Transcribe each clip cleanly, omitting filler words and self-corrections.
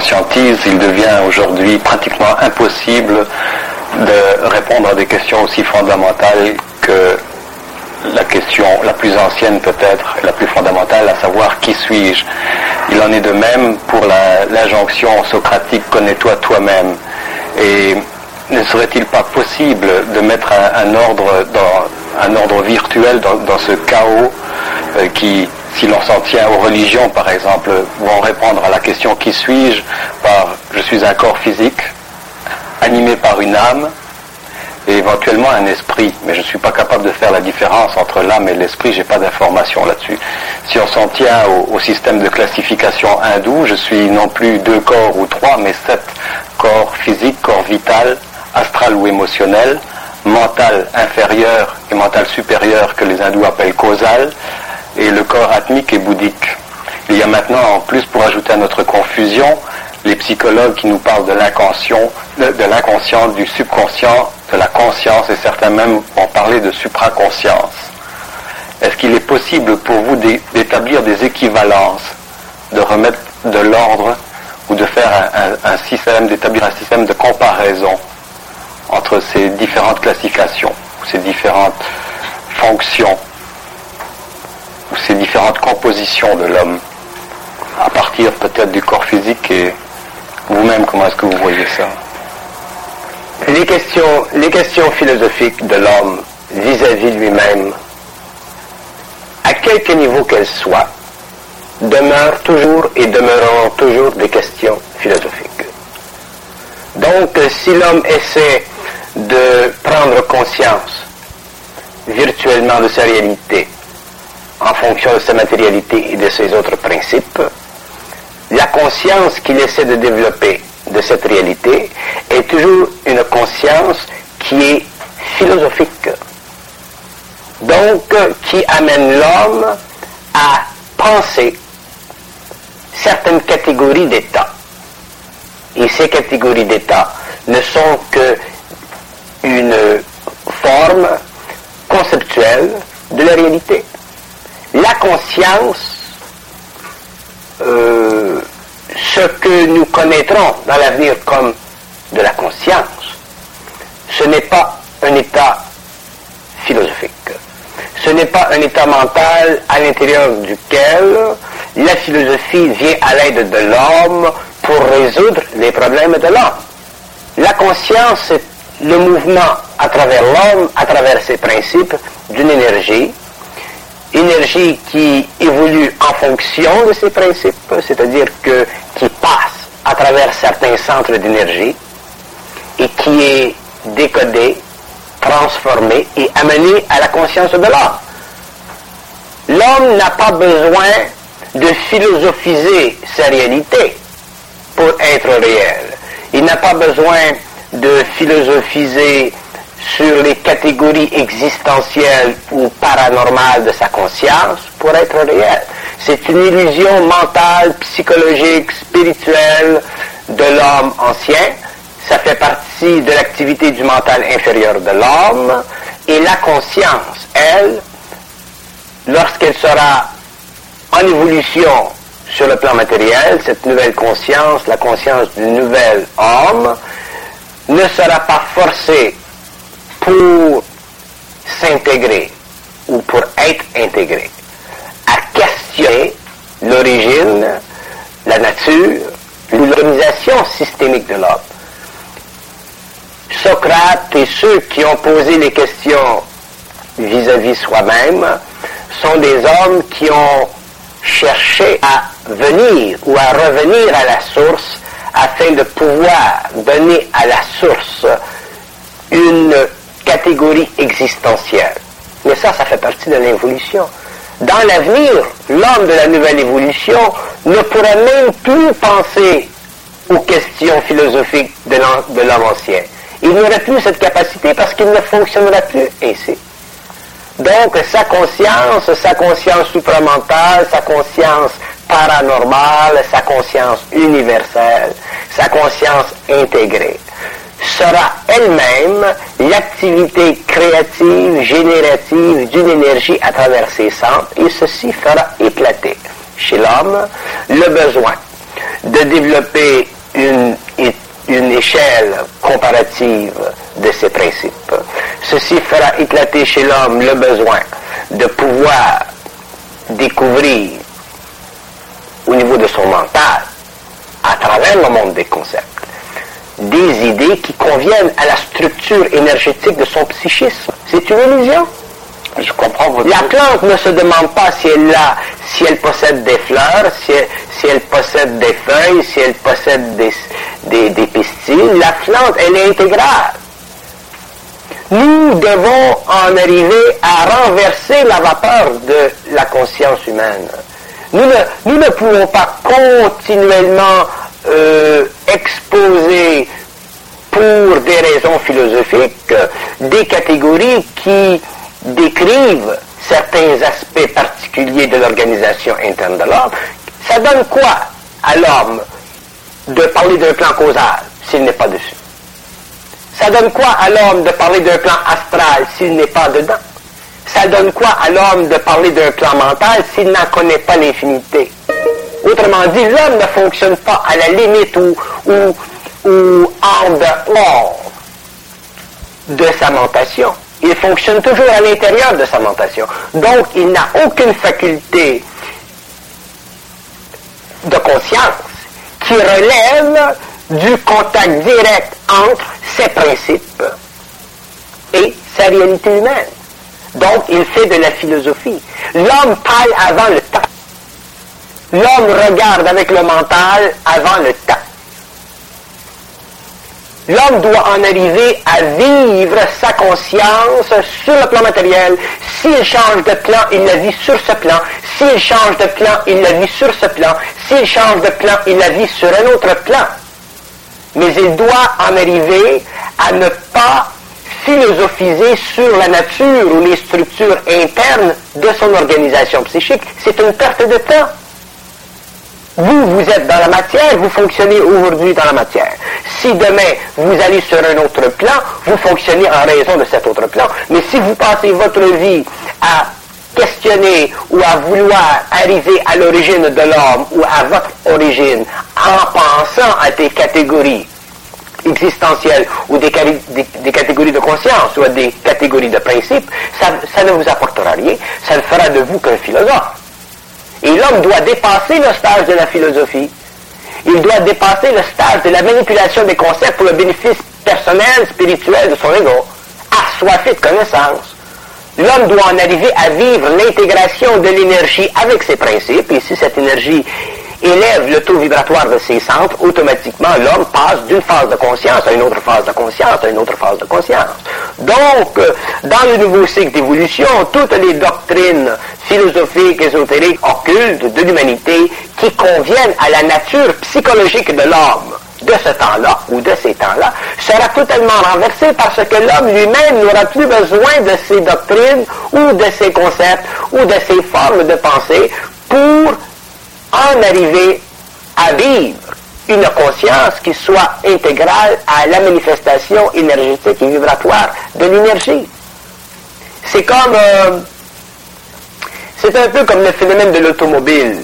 conscientise, il devient aujourd'hui pratiquement impossible de répondre à des questions aussi fondamentales que la question la plus ancienne peut-être, la plus fondamentale, à savoir qui suis-je. Il en est de même pour l'injonction socratique connais-toi toi-même. Et ne serait-il pas possible de mettre un ordre virtuel dans ce chaos qui, si l'on s'en tient aux religions par exemple, vont répondre à la question qui suis-je par je suis un corps physique animé par une âme et éventuellement un esprit, mais je ne suis pas capable de faire la différence entre l'âme et l'esprit, j'ai pas d'informations là-dessus. Si on s'en tient au système de classification hindou, je suis non plus 2 corps ou 3, mais 7 corps physiques, corps vital, astral ou émotionnel, mental inférieur et mental supérieur que les hindous appellent causal, et le corps atmique et bouddhique. Il y a maintenant, en plus, pour ajouter à notre confusion, les psychologues qui nous parlent de l'inconscient, du subconscient, de la conscience, et certains même vont parler de supraconscience. Est-ce qu'il est possible pour vous d'établir des équivalences, de remettre de l'ordre ou de faire d'établir un système de comparaison entre ces différentes classifications, ces différentes fonctions, ou ces différentes compositions de l'homme, à partir peut-être du corps physique et vous-même, comment est-ce que vous voyez ça? Les questions philosophiques de l'homme vis-à-vis lui-même, à quelque niveau qu'elles soient, demeurent toujours et demeureront toujours des questions philosophiques. Donc, si l'homme essaie de prendre conscience virtuellement de sa réalité, en fonction de sa matérialité et de ses autres principes, la conscience qu'il essaie de développer de cette réalité est toujours une conscience qui est philosophique. Donc, qui amène l'homme à penser certaines catégories d'états. Et ces catégories d'états ne sont qu'une forme conceptuelle de la réalité. La conscience, ce que nous connaîtrons dans l'avenir comme de la conscience, ce n'est pas un état philosophique. Ce n'est pas un état mental à l'intérieur duquel la philosophie vient à l'aide de l'homme pour résoudre les problèmes de l'homme. La conscience, c'est le mouvement à travers l'homme, à travers ses principes, d'une énergie qui évolue en fonction de ses principes, c'est-à-dire qui passe à travers certains centres d'énergie et qui est décodé, transformé et amené à la conscience de l'homme. L'homme n'a pas besoin de philosophiser sa réalité pour être réel. Il n'a pas besoin de philosophiser sur les catégories existentielles ou paranormales de sa conscience pour être réel. C'est une illusion mentale, psychologique, spirituelle de l'homme ancien. Ça fait partie de l'activité du mental inférieur de l'homme. Et la conscience, elle, lorsqu'elle sera en évolution sur le plan matériel, cette nouvelle conscience, la conscience du nouvel homme, ne sera pas forcée pour s'intégrer ou pour être intégrée à questionner l'origine, la nature, l'organisation systémique de l'homme. Socrate et ceux qui ont posé les questions vis-à-vis soi-même sont des hommes qui ont cherché à venir ou à revenir à la source afin de pouvoir donner à la source une catégorie existentielle. Mais ça fait partie de l'évolution. Dans l'avenir, l'homme de la nouvelle évolution ne pourra même plus penser aux questions philosophiques de l'homme ancien. Il n'aurait plus cette capacité parce qu'il ne fonctionnera plus ainsi. Donc, sa conscience supramentale, sa conscience paranormale, sa conscience universelle, sa conscience intégrée, sera elle-même l'activité créative, générative d'une énergie à travers ses centres, et ceci fera éclater chez l'homme le besoin de développer une échelle comparative de ces principes. Ceci fera éclater chez l'homme le besoin de pouvoir découvrir au niveau de son mental, à travers le monde des concepts, des idées qui conviennent à la structure énergétique de son psychisme. C'est une illusion. Je comprends votre... La plante ne se demande pas si elle possède des fleurs, si elle possède des feuilles, si elle possède des pistils. La plante, elle est intégrale. Nous devons en arriver à renverser la vapeur de la conscience humaine. Nous ne pouvons pas continuellement exposer pour des raisons philosophiques des catégories qui décrivent certains aspects particuliers de l'organisation interne de l'homme. Ça donne quoi à l'homme de parler d'un plan causal s'il n'est pas dessus? Ça donne quoi à l'homme de parler d'un plan astral s'il n'est pas dedans? Ça donne quoi à l'homme de parler d'un plan mental s'il n'en connaît pas l'infinité? Autrement dit, l'homme ne fonctionne pas à la limite ou en dehors de sa mentation. Il fonctionne toujours à l'intérieur de sa mentation. Donc, il n'a aucune faculté de conscience qui relève du contact direct entre ses principes et sa réalité humaine. Donc, il fait de la philosophie. L'homme parle avant le temps. L'homme regarde avec le mental avant le temps. L'homme doit en arriver à vivre sa conscience sur le plan matériel. S'il change de plan, il la vit sur ce plan. S'il change de plan, il la vit sur ce plan. S'il change de plan, il la vit sur un autre plan. Mais il doit en arriver à ne pas philosophiser sur la nature ou les structures internes de son organisation psychique. C'est une perte de temps. Vous êtes dans la matière, vous fonctionnez aujourd'hui dans la matière. Si demain, vous allez sur un autre plan, vous fonctionnez en raison de cet autre plan. Mais si vous passez votre vie à questionner ou à vouloir arriver à l'origine de l'homme ou à votre origine en pensant à des catégories existentielles ou des catégories de conscience ou à des catégories de principes, ça ne vous apportera rien. Ça ne fera de vous qu'un philosophe. Et l'homme doit dépasser le stage de la philosophie. Il doit dépasser le stage de la manipulation des concepts pour le bénéfice personnel, spirituel de son ego, assoiffé de connaissance. L'homme doit en arriver à vivre l'intégration de l'énergie avec ses principes, et si cette énergie élève le taux vibratoire de ses centres, automatiquement l'homme passe d'une phase de conscience à une autre phase de conscience, à une autre phase de conscience. Donc, dans le nouveau cycle d'évolution, toutes les doctrines philosophiques, ésotériques, occultes de l'humanité qui conviennent à la nature psychologique de l'homme de ce temps-là ou de ces temps-là sera totalement renversée parce que l'homme lui-même n'aura plus besoin de ces doctrines ou de ces concepts ou de ces formes de pensée pour en arriver à vivre une conscience qui soit intégrale à la manifestation énergétique et vibratoire de l'énergie. C'est comme... c'est un peu comme le phénomène de l'automobile.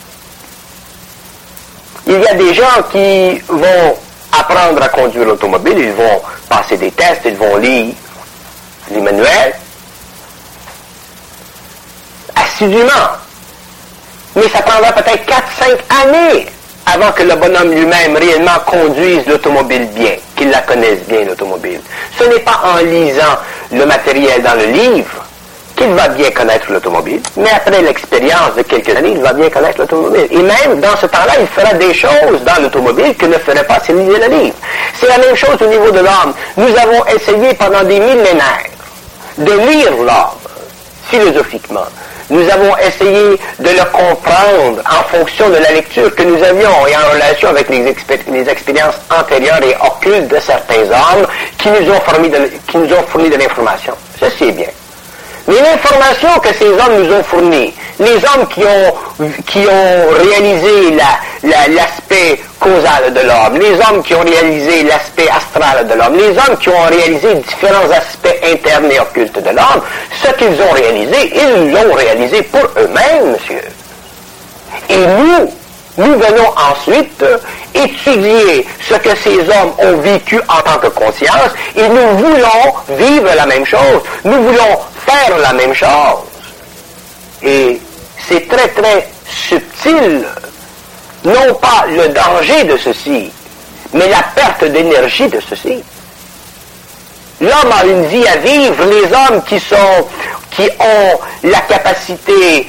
Il y a des gens qui vont apprendre à conduire l'automobile, ils vont passer des tests, ils vont lire les manuels assidûment. Mais ça prendra peut-être 4-5 années avant que le bonhomme lui-même réellement conduise l'automobile bien, qu'il la connaisse bien, l'automobile. Ce n'est pas en lisant le matériel dans le livre qu'il va bien connaître l'automobile, mais après l'expérience de quelques années, il va bien connaître l'automobile. Et même dans ce temps-là, il fera des choses dans l'automobile qu'il ne ferait pas s'il lisait le livre. C'est la même chose au niveau de l'homme. Nous avons essayé pendant des millénaires de lire l'homme philosophiquement. Nous avons essayé de le comprendre en fonction de la lecture que nous avions et en relation avec les expériences antérieures et occultes de certains hommes qui nous ont fourni de l'information. Ceci est bien. Mais l'information que ces hommes nous ont fournie, les hommes qui ont réalisé l'aspect causal de l'homme, les hommes qui ont réalisé l'aspect astral de l'homme, les hommes qui ont réalisé différents aspects internes et occultes de l'homme, ce qu'ils ont réalisé, ils l'ont réalisé pour eux-mêmes, monsieur. Et nous, Nous venons ensuite étudier ce que ces hommes ont vécu en tant que conscience et nous voulons vivre la même chose. Nous voulons faire la même chose. Et c'est très très subtil, non pas le danger de ceci, mais la perte d'énergie de ceci. L'homme a une vie à vivre. Les hommes qui ont la capacité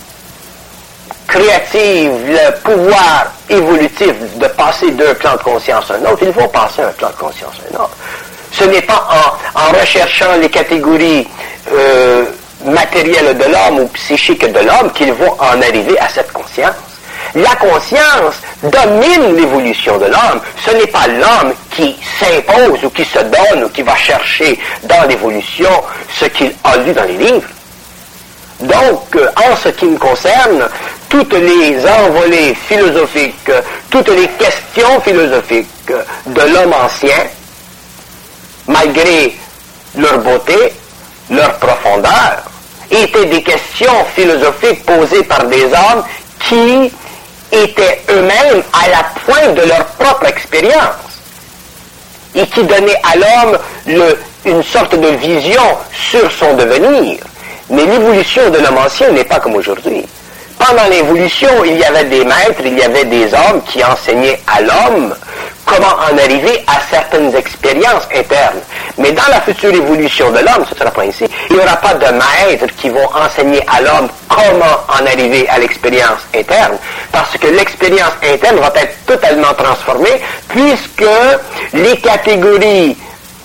créative, le pouvoir évolutif de passer d'un plan de conscience à un autre, ils vont passer un plan de conscience à un autre. Ce n'est pas en recherchant les catégories matérielles de l'homme ou psychiques de l'homme qu'ils vont en arriver à cette conscience. La conscience domine l'évolution de l'homme. Ce n'est pas l'homme qui s'impose ou qui se donne ou qui va chercher dans l'évolution ce qu'il a lu dans les livres. Donc, en ce qui me concerne, toutes les envolées philosophiques, toutes les questions philosophiques de l'homme ancien, malgré leur beauté, leur profondeur, étaient des questions philosophiques posées par des hommes qui étaient eux-mêmes à la pointe de leur propre expérience et qui donnaient à l'homme une sorte de vision sur son devenir. Mais l'évolution de l'homme ancien n'est pas comme aujourd'hui. Pendant l'évolution, il y avait des maîtres, il y avait des hommes qui enseignaient à l'homme comment en arriver à certaines expériences internes. Mais dans la future évolution de l'homme, ce ne sera pas ainsi. Il n'y aura pas de maîtres qui vont enseigner à l'homme comment en arriver à l'expérience interne, parce que l'expérience interne va être totalement transformée, puisque les catégories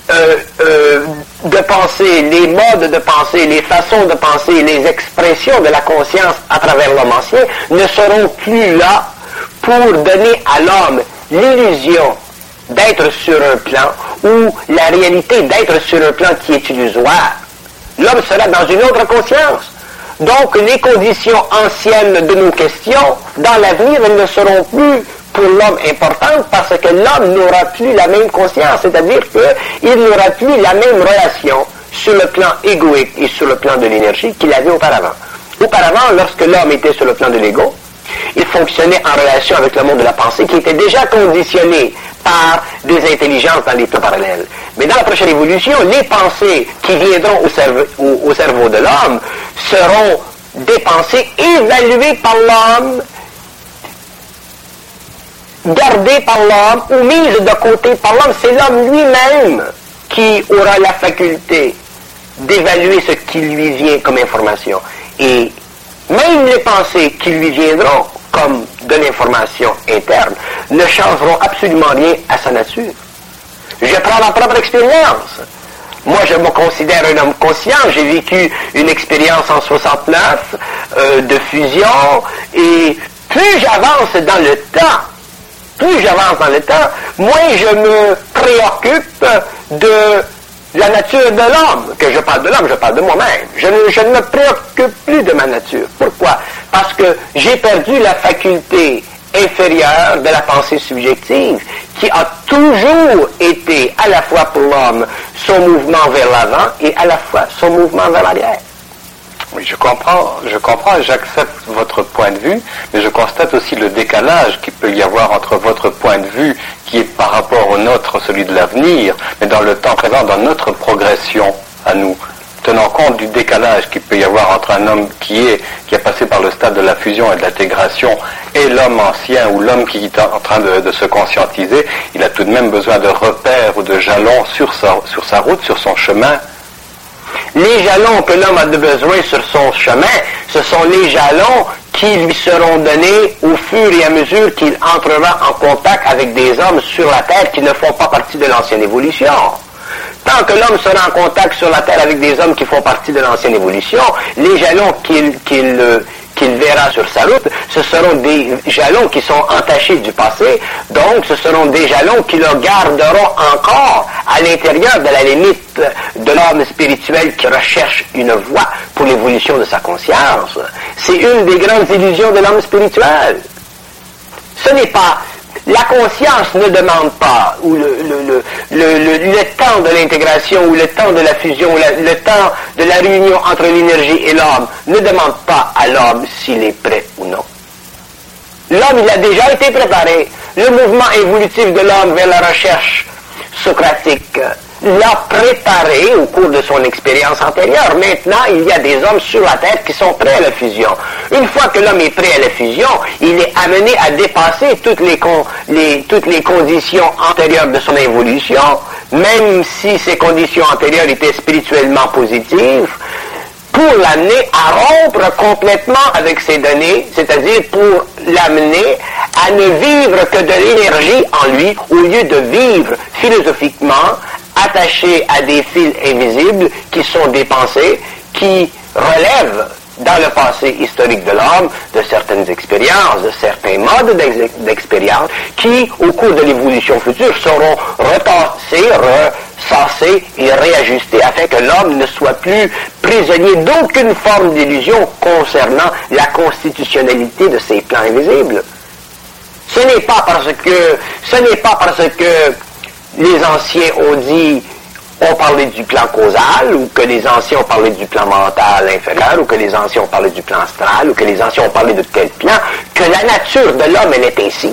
de pensée, les modes de pensée, les façons de penser, les expressions de la conscience à travers l'homme ancien ne seront plus là pour donner à l'homme l'illusion d'être sur un plan ou la réalité d'être sur un plan qui est illusoire. L'homme sera dans une autre conscience. Donc les conditions anciennes de nos questions, dans l'avenir, elles ne seront plus pour l'homme importante parce que l'homme n'aura plus la même conscience, c'est-à-dire qu'il n'aura plus la même relation sur le plan égoïque et sur le plan de l'énergie qu'il avait auparavant. Auparavant, lorsque l'homme était sur le plan de l'ego, il fonctionnait en relation avec le monde de la pensée qui était déjà conditionné par des intelligences dans les plans parallèles. Mais dans la prochaine évolution, les pensées qui viendront au cerveau de l'homme seront des pensées évaluées par l'homme, gardées par l'homme ou mises de côté par l'homme. C'est l'homme lui-même qui aura la faculté d'évaluer ce qui lui vient comme information. Et même les pensées qui lui viendront comme de l'information interne ne changeront absolument rien à sa nature. Je prends ma propre expérience. Moi, je me considère un homme conscient. J'ai vécu une expérience en 69 de fusion et plus j'avance dans le temps, moins je me préoccupe de la nature de l'homme. Que je parle de l'homme, je parle de moi-même. Je ne me préoccupe plus de ma nature. Pourquoi? Parce que j'ai perdu la faculté inférieure de la pensée subjective qui a toujours été à la fois pour l'homme son mouvement vers l'avant et à la fois son mouvement vers l'arrière. Oui, je comprends et j'accepte votre point de vue, mais je constate aussi le décalage qu'il peut y avoir entre votre point de vue qui est par rapport au nôtre, celui de l'avenir, mais dans le temps présent, dans notre progression à nous, tenant compte du décalage qu'il peut y avoir entre un homme qui a passé par le stade de la fusion et de l'intégration et l'homme ancien ou l'homme qui est en train de se conscientiser. Il a tout de même besoin de repères ou de jalons sur sa route, sur son chemin. Les jalons que l'homme a besoin sur son chemin, ce sont les jalons qui lui seront donnés au fur et à mesure qu'il entrera en contact avec des hommes sur la Terre qui ne font pas partie de l'ancienne évolution. Tant que l'homme sera en contact sur la Terre avec des hommes qui font partie de l'ancienne évolution, les jalons qu'il verra sur sa route, ce seront des jalons qui sont entachés du passé, donc ce seront des jalons qui le garderont encore à l'intérieur de la limite de l'homme spirituel qui recherche une voie pour l'évolution de sa conscience. C'est une des grandes illusions de l'homme spirituel. Ce n'est pas... La conscience ne demande pas, ou le temps de l'intégration, ou le temps de la fusion, ou le temps de la réunion entre l'énergie et l'homme, ne demande pas à l'homme s'il est prêt ou non. L'homme, il a déjà été préparé. Le mouvement évolutif de l'homme vers la recherche socratique l'a préparé au cours de son expérience antérieure. Maintenant, il y a des hommes sur la Terre qui sont prêts à la fusion. Une fois que l'homme est prêt à la fusion, il est amené à dépasser toutes les conditions antérieures de son évolution, même si ces conditions antérieures étaient spirituellement positives, pour l'amener à rompre complètement avec ces données, c'est-à-dire pour l'amener à ne vivre que de l'énergie en lui, au lieu de vivre philosophiquement attaché à des fils invisibles qui sont des pensées, qui relèvent dans le passé historique de l'homme de certaines expériences, de certains modes d'expérience, qui, au cours de l'évolution future, seront ressassés et réajustés afin que l'homme ne soit plus prisonnier d'aucune forme d'illusion concernant la constitutionnalité de ces plans invisibles. Ce n'est pas parce que les anciens ont parlé du plan causal, ou que les anciens ont parlé du plan mental inférieur, ou que les anciens ont parlé du plan astral, ou que les anciens ont parlé de tel plan, que la nature de l'homme, elle est ainsi.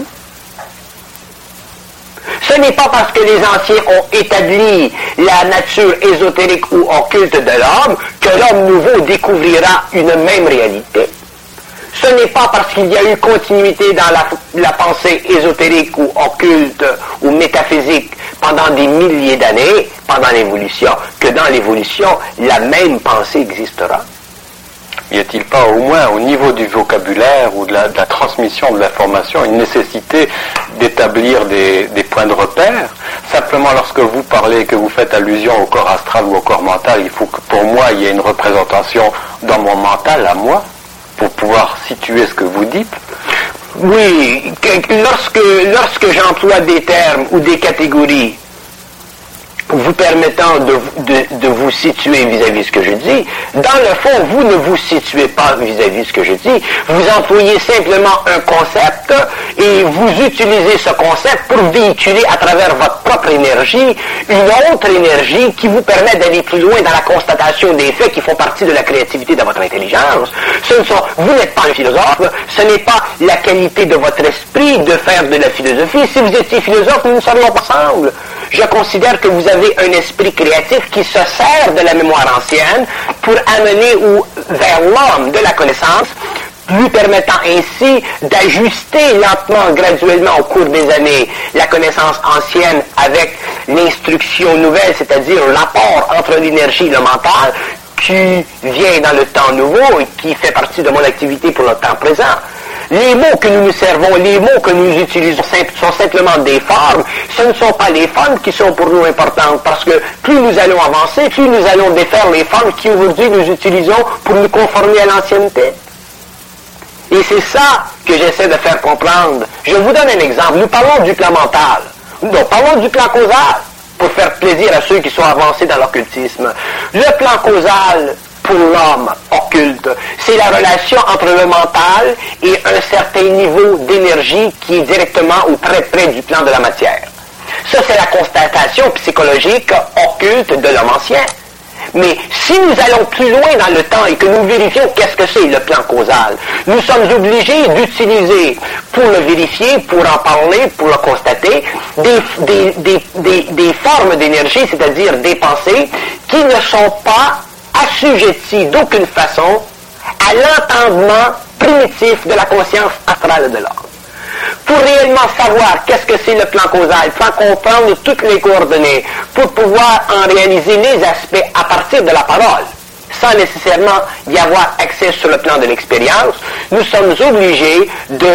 Ce n'est pas parce que les anciens ont établi la nature ésotérique ou occulte de l'homme que l'homme nouveau découvrira une même réalité. Ce n'est pas parce qu'il y a eu continuité dans la pensée ésotérique ou occulte ou métaphysique pendant des milliers d'années, pendant l'évolution, que dans l'évolution, la même pensée existera. Y a-t-il pas au moins au niveau du vocabulaire ou de la transmission de l'information une nécessité d'établir des points de repère? Simplement lorsque vous parlez, que vous faites allusion au corps astral ou au corps mental, il faut que pour moi il y ait une représentation dans mon mental à moi pour pouvoir situer ce que vous dites. Oui, lorsque j'emploie des termes ou des catégories vous permettant de vous situer vis-à-vis de ce que je dis, dans le fond, vous ne vous situez pas vis-à-vis de ce que je dis, vous employez simplement un concept et vous utilisez ce concept pour véhiculer à travers votre propre énergie une autre énergie qui vous permet d'aller plus loin dans la constatation des faits qui font partie de la créativité de votre intelligence. Vous n'êtes pas un philosophe, ce n'est pas la qualité de votre esprit de faire de la philosophie. Si vous étiez philosophe, nous ne serions pas ensemble. Je considère que vous avez un esprit créatif qui se sert de la mémoire ancienne pour amener vers l'homme de la connaissance, lui permettant ainsi d'ajuster lentement, graduellement au cours des années, la connaissance ancienne avec l'instruction nouvelle, c'est-à-dire l'apport entre l'énergie et le mental qui vient dans le temps nouveau et qui fait partie de mon activité pour le temps présent. Les mots que nous servons, les mots que nous utilisons sont simplement des formes. Ce ne sont pas les formes qui sont pour nous importantes, parce que plus nous allons avancer, plus nous allons défaire les formes qui aujourd'hui nous utilisons pour nous conformer à l'ancienneté. Et c'est ça que j'essaie de faire comprendre. Je vous donne un exemple. Nous parlons du plan mental. Nous parlons du plan causal, pour faire plaisir à ceux qui sont avancés dans l'occultisme. Le plan causal, pour l'homme occulte, c'est la relation entre le mental et un certain niveau d'énergie qui est directement ou très près du plan de la matière. Ça, c'est la constatation psychologique occulte de l'homme ancien. Mais si nous allons plus loin dans le temps et que nous vérifions qu'est-ce que c'est le plan causal, nous sommes obligés d'utiliser, pour le vérifier, pour en parler, pour le constater, des formes d'énergie, c'est-à-dire des pensées, qui ne sont pas assujettis d'aucune façon à l'entendement primitif de la conscience astrale de l'homme. Pour réellement savoir qu'est-ce que c'est le plan causal, il faut comprendre toutes les coordonnées pour pouvoir en réaliser les aspects à partir de la parole, sans nécessairement y avoir accès sur le plan de l'expérience. Nous sommes obligés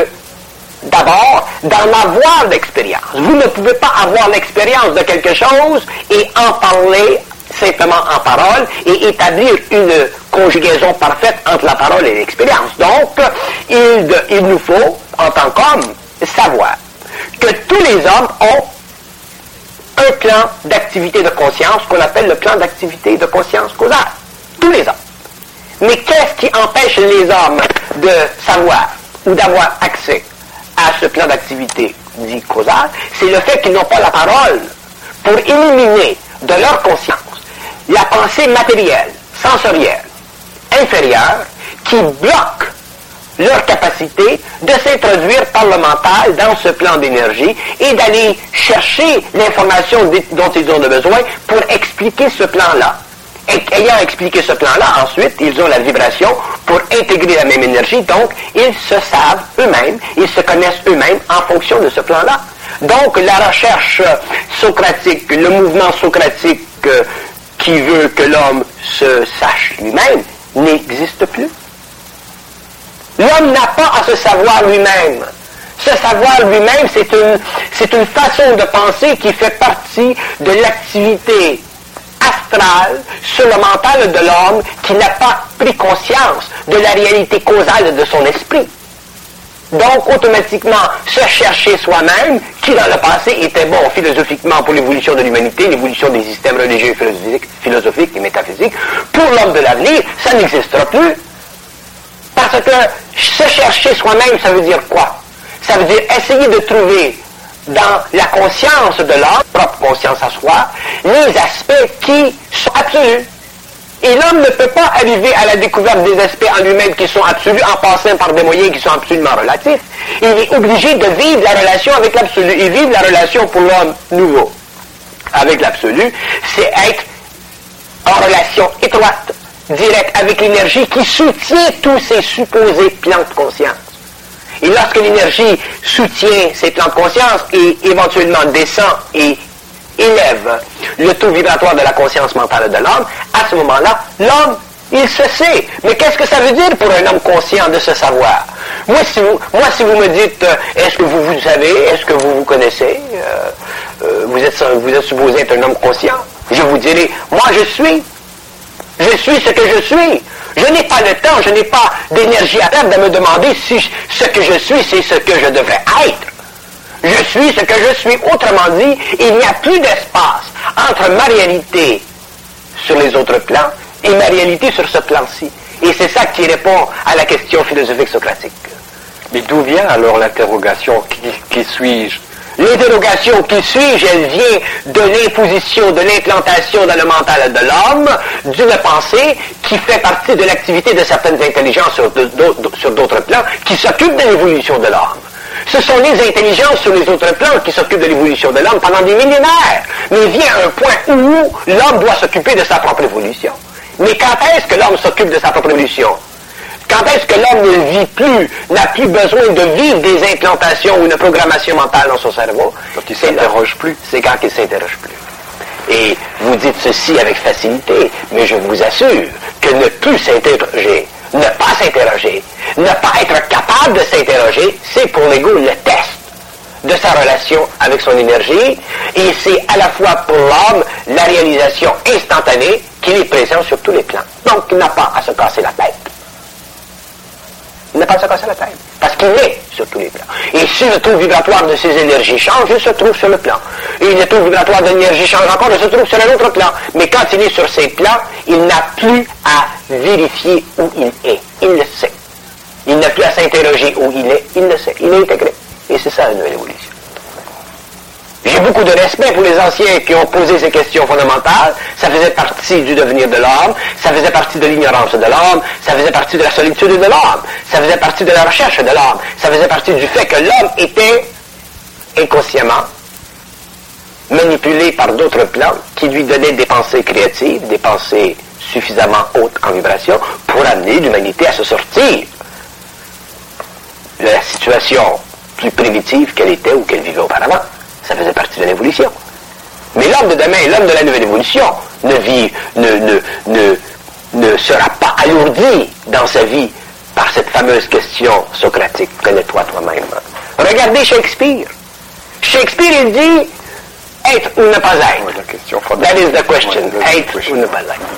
d'abord d'en avoir l'expérience. Vous ne pouvez pas avoir l'expérience de quelque chose et en parler simplement en parole et établir une conjugaison parfaite entre la parole et l'expérience. Donc, il nous faut, en tant qu'hommes, savoir que tous les hommes ont un plan d'activité de conscience qu'on appelle le plan d'activité de conscience causale. Tous les hommes. Mais qu'est-ce qui empêche les hommes de savoir ou d'avoir accès à ce plan d'activité dit causal? C'est le fait qu'ils n'ont pas la parole pour éliminer de leur conscience la pensée matérielle, sensorielle, inférieure, qui bloque leur capacité de s'introduire par le mental dans ce plan d'énergie et d'aller chercher l'information dont ils ont besoin pour expliquer ce plan-là. Et ayant expliqué ce plan-là, ensuite, ils ont la vibration pour intégrer la même énergie, donc ils se savent eux-mêmes, ils se connaissent eux-mêmes en fonction de ce plan-là. Donc la recherche socratique, le mouvement socratique qui veut que l'homme se sache lui-même, n'existe plus. L'homme n'a pas à se savoir lui-même. Se savoir lui-même, c'est une façon de penser qui fait partie de l'activité astrale sur le mental de l'homme qui n'a pas pris conscience de la réalité causale de son esprit. Donc, automatiquement, se chercher soi-même, qui dans le passé était bon philosophiquement pour l'évolution de l'humanité, l'évolution des systèmes religieux, philosophiques et métaphysiques, pour l'homme de l'avenir, ça n'existera plus. Parce que se chercher soi-même, ça veut dire quoi? Ça veut dire essayer de trouver dans la conscience de l'homme, propre conscience à soi, les aspects qui sont absolus. Et l'homme ne peut pas arriver à la découverte des aspects en lui-même qui sont absolus en passant par des moyens qui sont absolument relatifs. Il est obligé de vivre la relation avec l'absolu. Et vivre la relation pour l'homme nouveau avec l'absolu, c'est être en relation étroite, directe avec l'énergie qui soutient tous ces supposés plans de conscience. Et lorsque l'énergie soutient ces plans de conscience et éventuellement descend et élève le taux vibratoire de la conscience mentale de l'homme, à ce moment-là, l'homme, il se sait. Mais qu'est-ce que ça veut dire pour un homme conscient de se savoir? Moi, si vous me dites, est-ce que vous vous savez, est-ce que vous vous connaissez, vous êtes supposé être un homme conscient, je vous dirai, moi je suis ce que je suis. Je n'ai pas le temps, je n'ai pas d'énergie à perdre de me demander si ce que je suis, c'est ce que je devrais être. Je suis ce que je suis. Autrement dit, il n'y a plus d'espace entre ma réalité sur les autres plans et ma réalité sur ce plan-ci. Et c'est ça qui répond à la question philosophique socratique. Mais d'où vient alors l'interrogation qui suis-je? L'interrogation qui suis-je, elle vient de l'imposition, de l'implantation dans le mental de l'homme, d'une pensée qui fait partie de l'activité de certaines intelligences sur d'autres plans, qui s'occupent de l'évolution de l'homme. Ce sont les intelligences sur les autres plans qui s'occupent de l'évolution de l'homme pendant des millénaires. Mais il vient un point où l'homme doit s'occuper de sa propre évolution. Mais quand est-ce que l'homme s'occupe de sa propre évolution? Quand est-ce que l'homme ne vit plus, n'a plus besoin de vivre des implantations ou une programmation mentale dans son cerveau? Quand il ne s'interroge plus. C'est quand il ne s'interroge plus. Et vous dites ceci avec facilité, mais je vous assure que ne plus s'interroger, ne pas s'interroger, ne pas être capable de s'interroger, c'est pour l'ego le test de sa relation avec son énergie, et c'est à la fois pour l'homme la réalisation instantanée qu'il est présent sur tous les plans. Donc il n'a pas à se casser la tête. Il n'a pas à se casser la tête, parce qu'il est sur tous les plans. Et si le taux vibratoire de ces énergies change, il se trouve sur le plan. Et le taux vibratoire de l'énergie change encore, il se trouve sur un autre plan. Mais quand il est sur ces plans, il n'a plus à vérifier où il est. Il le sait. Il n'a plus à s'interroger où il est. Il le sait. Il est intégré. Et c'est ça la nouvelle évolution. J'ai beaucoup de respect pour les anciens qui ont posé ces questions fondamentales. Ça faisait partie du devenir de l'homme, ça faisait partie de l'ignorance de l'homme, ça faisait partie de la solitude de l'homme, ça faisait partie de la recherche de l'homme, ça faisait partie du fait que l'homme était inconsciemment manipulé par d'autres plans qui lui donnaient des pensées créatives, des pensées suffisamment hautes en vibration pour amener l'humanité à se sortir de la situation plus primitive qu'elle était ou qu'elle vivait auparavant. Ça faisait partie de l'évolution. Mais l'homme de demain, l'homme de la nouvelle évolution, ne sera pas alourdi dans sa vie par cette fameuse question socratique. Connais-toi toi-même. Regardez Shakespeare. Shakespeare, il dit être ou ne pas être. Oui, la question That is the question. Être ou ne pas être.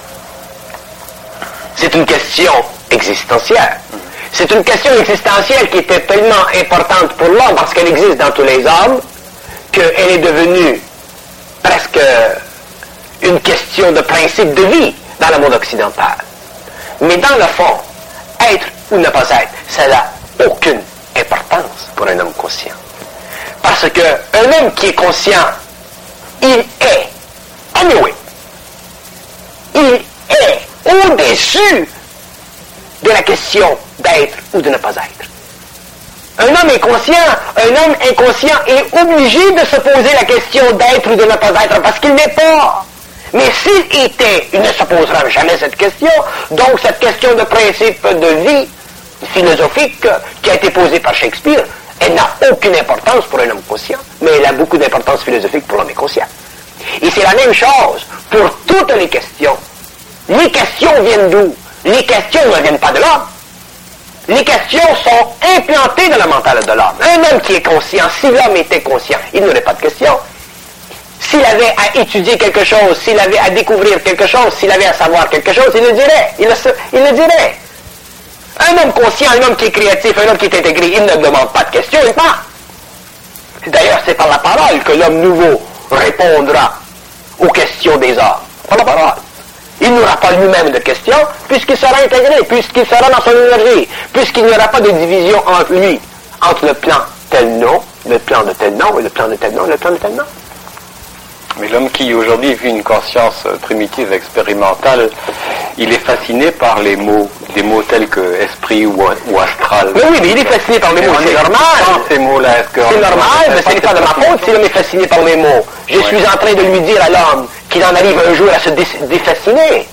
C'est une question existentielle. C'est une question existentielle qui était tellement importante pour l'homme parce qu'elle existe dans tous les hommes qu'elle est devenue presque une question de principe de vie dans le monde occidental. Mais dans le fond, être ou ne pas être, ça n'a aucune importance pour un homme conscient. Parce qu'un homme qui est conscient, il est, anyway, il est au-dessus de la question d'être ou de ne pas être. Un homme inconscient est obligé de se poser la question d'être ou de ne pas être parce qu'il n'est pas. Mais s'il était, il ne se posera jamais cette question. Donc cette question de principe de vie philosophique qui a été posée par Shakespeare, elle n'a aucune importance pour un homme conscient, mais elle a beaucoup d'importance philosophique pour l'homme inconscient. Et c'est la même chose pour toutes les questions. Les questions viennent d'où? Les questions ne viennent pas de l'homme. Les questions sont implantées dans le mental de l'homme. Un homme qui est conscient, si l'homme était conscient, il n'aurait pas de questions. S'il avait à étudier quelque chose, s'il avait à découvrir quelque chose, s'il avait à savoir quelque chose, il le dirait. Il le dirait. Un homme conscient, un homme qui est créatif, un homme qui est intégré, il ne demande pas de questions, il parle. D'ailleurs, c'est par la parole que l'homme nouveau répondra aux questions des hommes. Par la parole. Il n'aura pas lui-même de questions, puisqu'il sera intégré, puisqu'il sera dans son énergie, puisqu'il n'y aura pas de division entre lui, entre le plan tel nom, le plan de tel nom, et le plan de tel nom, et le plan de tel nom. Mais l'homme qui aujourd'hui vit une conscience primitive expérimentale, il est fasciné par les mots tels que esprit ou astral. Mais oui, mais il est fasciné par les mots, c'est normal. Ces mots-là, c'est normal, mais ce n'est pas de ma faute si l'homme est fasciné par les mots. Je suis en train de lui dire à l'homme qu'il en arrive un jour à se défasciner.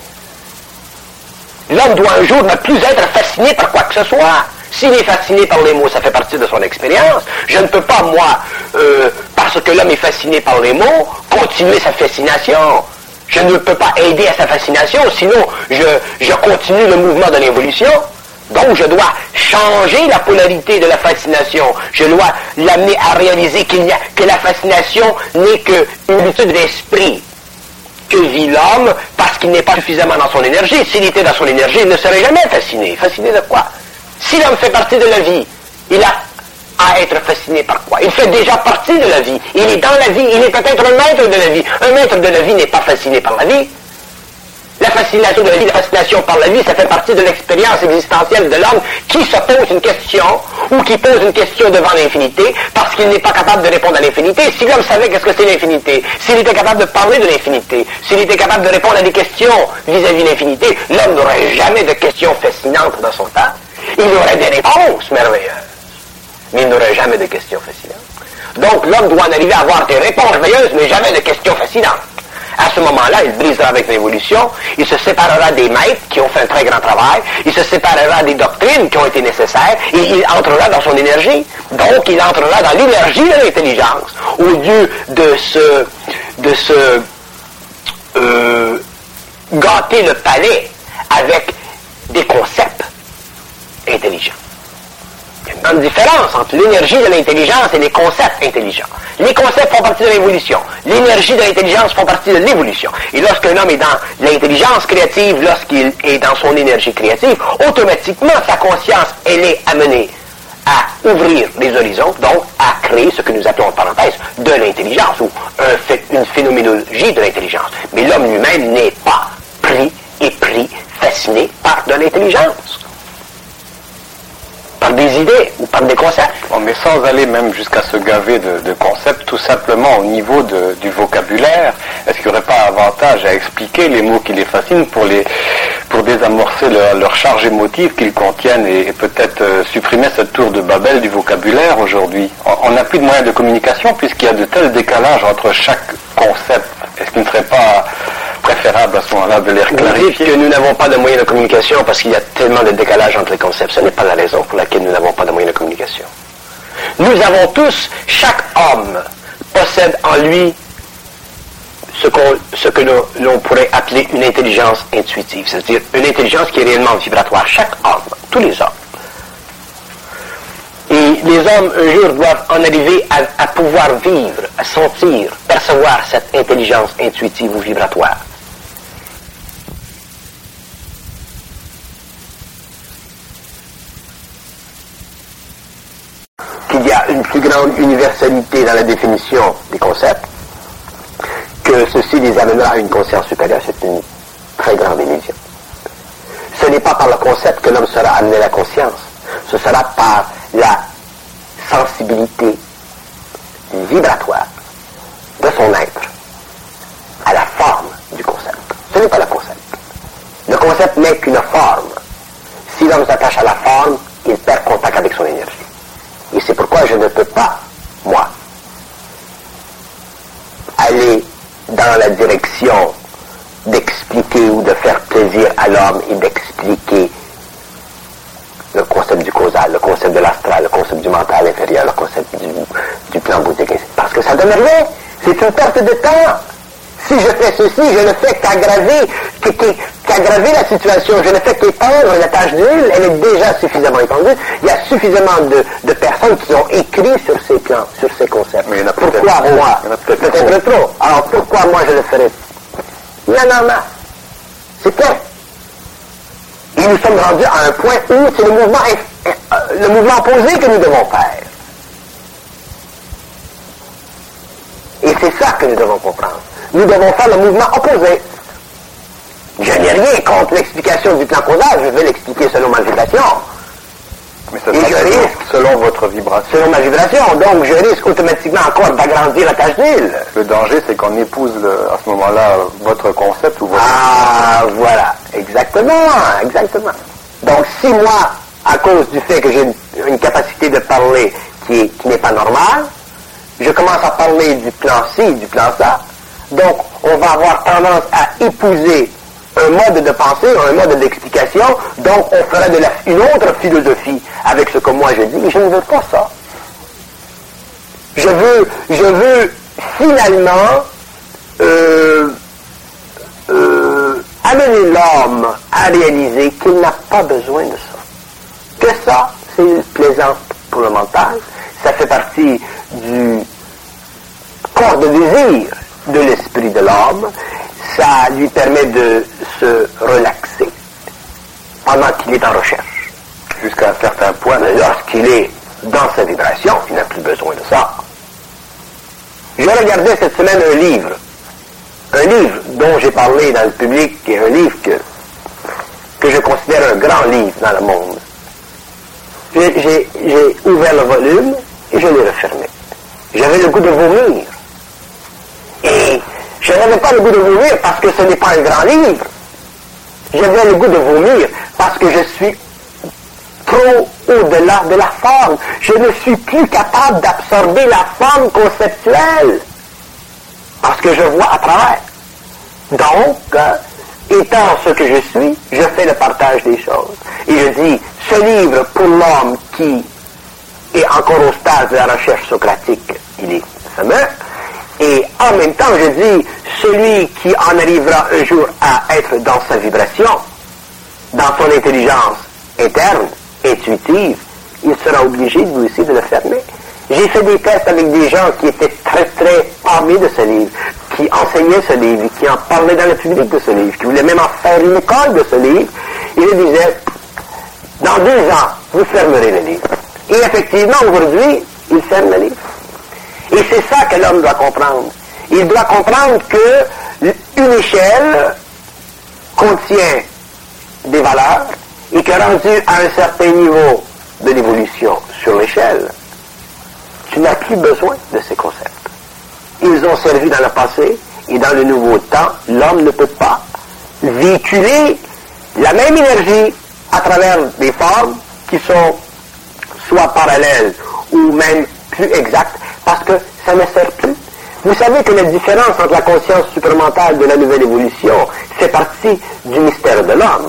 L'homme doit un jour ne plus être fasciné par quoi que ce soit. S'il est fasciné par les mots, ça fait partie de son expérience. Je ne peux pas, moi, parce que l'homme est fasciné par les mots, continuer sa fascination. Je ne peux pas aider à sa fascination, sinon je continue le mouvement de l'évolution. Donc je dois changer la polarité de la fascination. Je dois l'amener à réaliser que la fascination n'est qu'une étude d'esprit que vit l'homme parce qu'il n'est pas suffisamment dans son énergie. S'il était dans son énergie, il ne serait jamais fasciné. Fasciné de quoi? Si l'homme fait partie de la vie, il a à être fasciné par quoi? Il fait déjà partie de la vie. Il est dans la vie. Il est peut-être un maître de la vie. Un maître de la vie n'est pas fasciné par la vie. La fascination de la vie, la fascination par la vie, ça fait partie de l'expérience existentielle de l'homme qui se pose une question ou qui pose une question devant l'infinité parce qu'il n'est pas capable de répondre à l'infinité. Si l'homme savait qu'est-ce que c'est l'infinité, s'il était capable de parler de l'infinité, s'il était capable de répondre à des questions vis-à-vis de l'infinité, l'homme n'aurait jamais de questions fascinantes dans son temps. Il aurait des réponses merveilleuses, mais il n'aurait jamais de questions fascinantes. Donc l'homme doit en arriver à avoir des réponses merveilleuses, mais jamais de questions fascinantes. À ce moment-là, il brisera avec l'évolution, il se séparera des maîtres qui ont fait un très grand travail, il se séparera des doctrines qui ont été nécessaires, et il entrera dans son énergie. Donc, il entrera dans l'énergie de l'intelligence, au lieu de se gâter le palais avec des concepts intelligents. Il y a une grande différence entre l'énergie de l'intelligence et les concepts intelligents. Les concepts font partie de l'évolution. L'énergie de l'intelligence font partie de l'évolution. Et lorsqu'un homme est dans l'intelligence créative, lorsqu'il est dans son énergie créative, automatiquement, sa conscience, elle est amenée à ouvrir les horizons, donc à créer ce que nous appelons en parenthèse de l'intelligence, ou une phénoménologie de l'intelligence. Mais l'homme lui-même n'est pas fasciné par de l'intelligence. Par des idées ou par des concepts. Bon, mais sans aller même jusqu'à se gaver de concepts, tout simplement au niveau du vocabulaire, est-ce qu'il n'y aurait pas avantage à expliquer les mots qui les fascinent pour désamorcer leur charge émotive qu'ils contiennent et peut-être supprimer cette tour de Babel du vocabulaire aujourd'hui? On n'a plus de moyens de communication puisqu'il y a de tels décalages entre chaque concept. Est-ce qu'il ne serait pas préférable à ce moment-là de les clarifier? Vous dites que nous n'avons pas de moyens de communication parce qu'il y a tellement de décalage entre les concepts. Ce n'est pas la raison pour laquelle nous n'avons pas de moyens de communication. Nous avons tous, chaque homme possède en lui ce que l'on pourrait appeler une intelligence intuitive, c'est-à-dire une intelligence qui est réellement vibratoire. Chaque homme, tous les hommes. Et les hommes, un jour, doivent en arriver à pouvoir vivre, à sentir, percevoir cette intelligence intuitive ou vibratoire. Qu'il y a une plus grande universalité dans la définition des concepts, que ceci les amènera à une conscience supérieure, c'est une très grande illusion. Ce n'est pas par le concept que l'homme sera amené à la conscience, ce sera par la sensibilité vibratoire de son être à la forme du concept. Ce n'est pas le concept. Le concept n'est qu'une forme. Si l'homme s'attache à la forme, il perd contact avec son énergie. Et c'est pourquoi je ne peux pas, moi, aller dans la direction d'expliquer ou de faire plaisir à l'homme et d'expliquer le concept du causal, le concept de l'astral, le concept du mental inférieur, le concept du plan bouddhique. Parce que ça donne rien. C'est une perte de temps. Si je fais ceci, je ne fais qu'aggraver la situation. Je ne fais qu'étendre la tâche d'huile. Elle est déjà suffisamment étendue. Il y a suffisamment de personnes qui ont écrit sur ces plans, sur ces concepts. Mais il y en a pourquoi moi? Peut-être trop. Alors pourquoi moi je le ferais? Il y en a marre. C'est clair. Et nous sommes rendus à un point où c'est le mouvement opposé que nous devons faire. Et c'est ça que nous devons comprendre. Nous devons faire le mouvement opposé. Je n'ai rien contre l'explication du plan causal, je vais l'expliquer selon ma vibration. Mais ça sera selon votre vibration. Selon ma vibration, donc je risque automatiquement encore d'agrandir la tâche d'huile. Le danger, c'est qu'on épouse à ce moment-là votre concept ou votre... Ah, voilà, exactement. Donc si moi, à cause du fait que j'ai une capacité de parler qui n'est pas normale, je commence à parler du plan ci, du plan ça, donc on va avoir tendance à épouser un mode de pensée, un mode d'explication, donc on fera une autre philosophie avec ce que moi je dis, mais je ne veux pas ça. Je veux finalement amener l'homme à réaliser qu'il n'a pas besoin de ça. Que ça, c'est plaisant pour le mental, ça fait partie du corps de désir de l'esprit de l'homme, ça lui permet de se relaxer pendant qu'il est en recherche. Jusqu'à un certain point. Mais lorsqu'il est dans sa vibration, il n'a plus besoin de ça. J'ai regardé cette semaine un livre dont j'ai parlé dans le public, qui est un livre que je considère un grand livre dans le monde. J'ai ouvert le volume et je l'ai refermé. J'avais le goût de vomir. Et je n'avais pas le goût de vomir parce que ce n'est pas un grand livre. J'avais le goût de vomir parce que je suis trop au-delà de la forme. Je ne suis plus capable d'absorber la forme conceptuelle parce que je vois à travers. Donc, étant ce que je suis, je fais le partage des choses. Et je dis, ce livre, pour l'homme qui est encore au stade de la recherche socratique, il est fameux. Et en même temps, je dis, celui qui en arrivera un jour à être dans sa vibration, dans son intelligence interne, intuitive, il sera obligé lui aussi de le fermer. J'ai fait des tests avec des gens qui étaient très très armés de ce livre, qui enseignaient ce livre, qui en parlaient dans le public de ce livre, qui voulaient même en faire une école de ce livre. Ils me disaient, dans 2 ans, vous fermerez le livre. Et effectivement, aujourd'hui, ils ferment le livre. Et c'est ça que l'homme doit comprendre. Il doit comprendre que une échelle contient des valeurs et que rendu à un certain niveau de l'évolution sur l'échelle, tu n'as plus besoin de ces concepts. Ils ont servi dans le passé et dans le nouveau temps, l'homme ne peut pas véhiculer la même énergie à travers des formes qui sont soit parallèles ou même plus exactes, parce que ça ne sert plus. Vous savez que la différence entre la conscience supramentale de la nouvelle évolution fait partie du mystère de l'homme.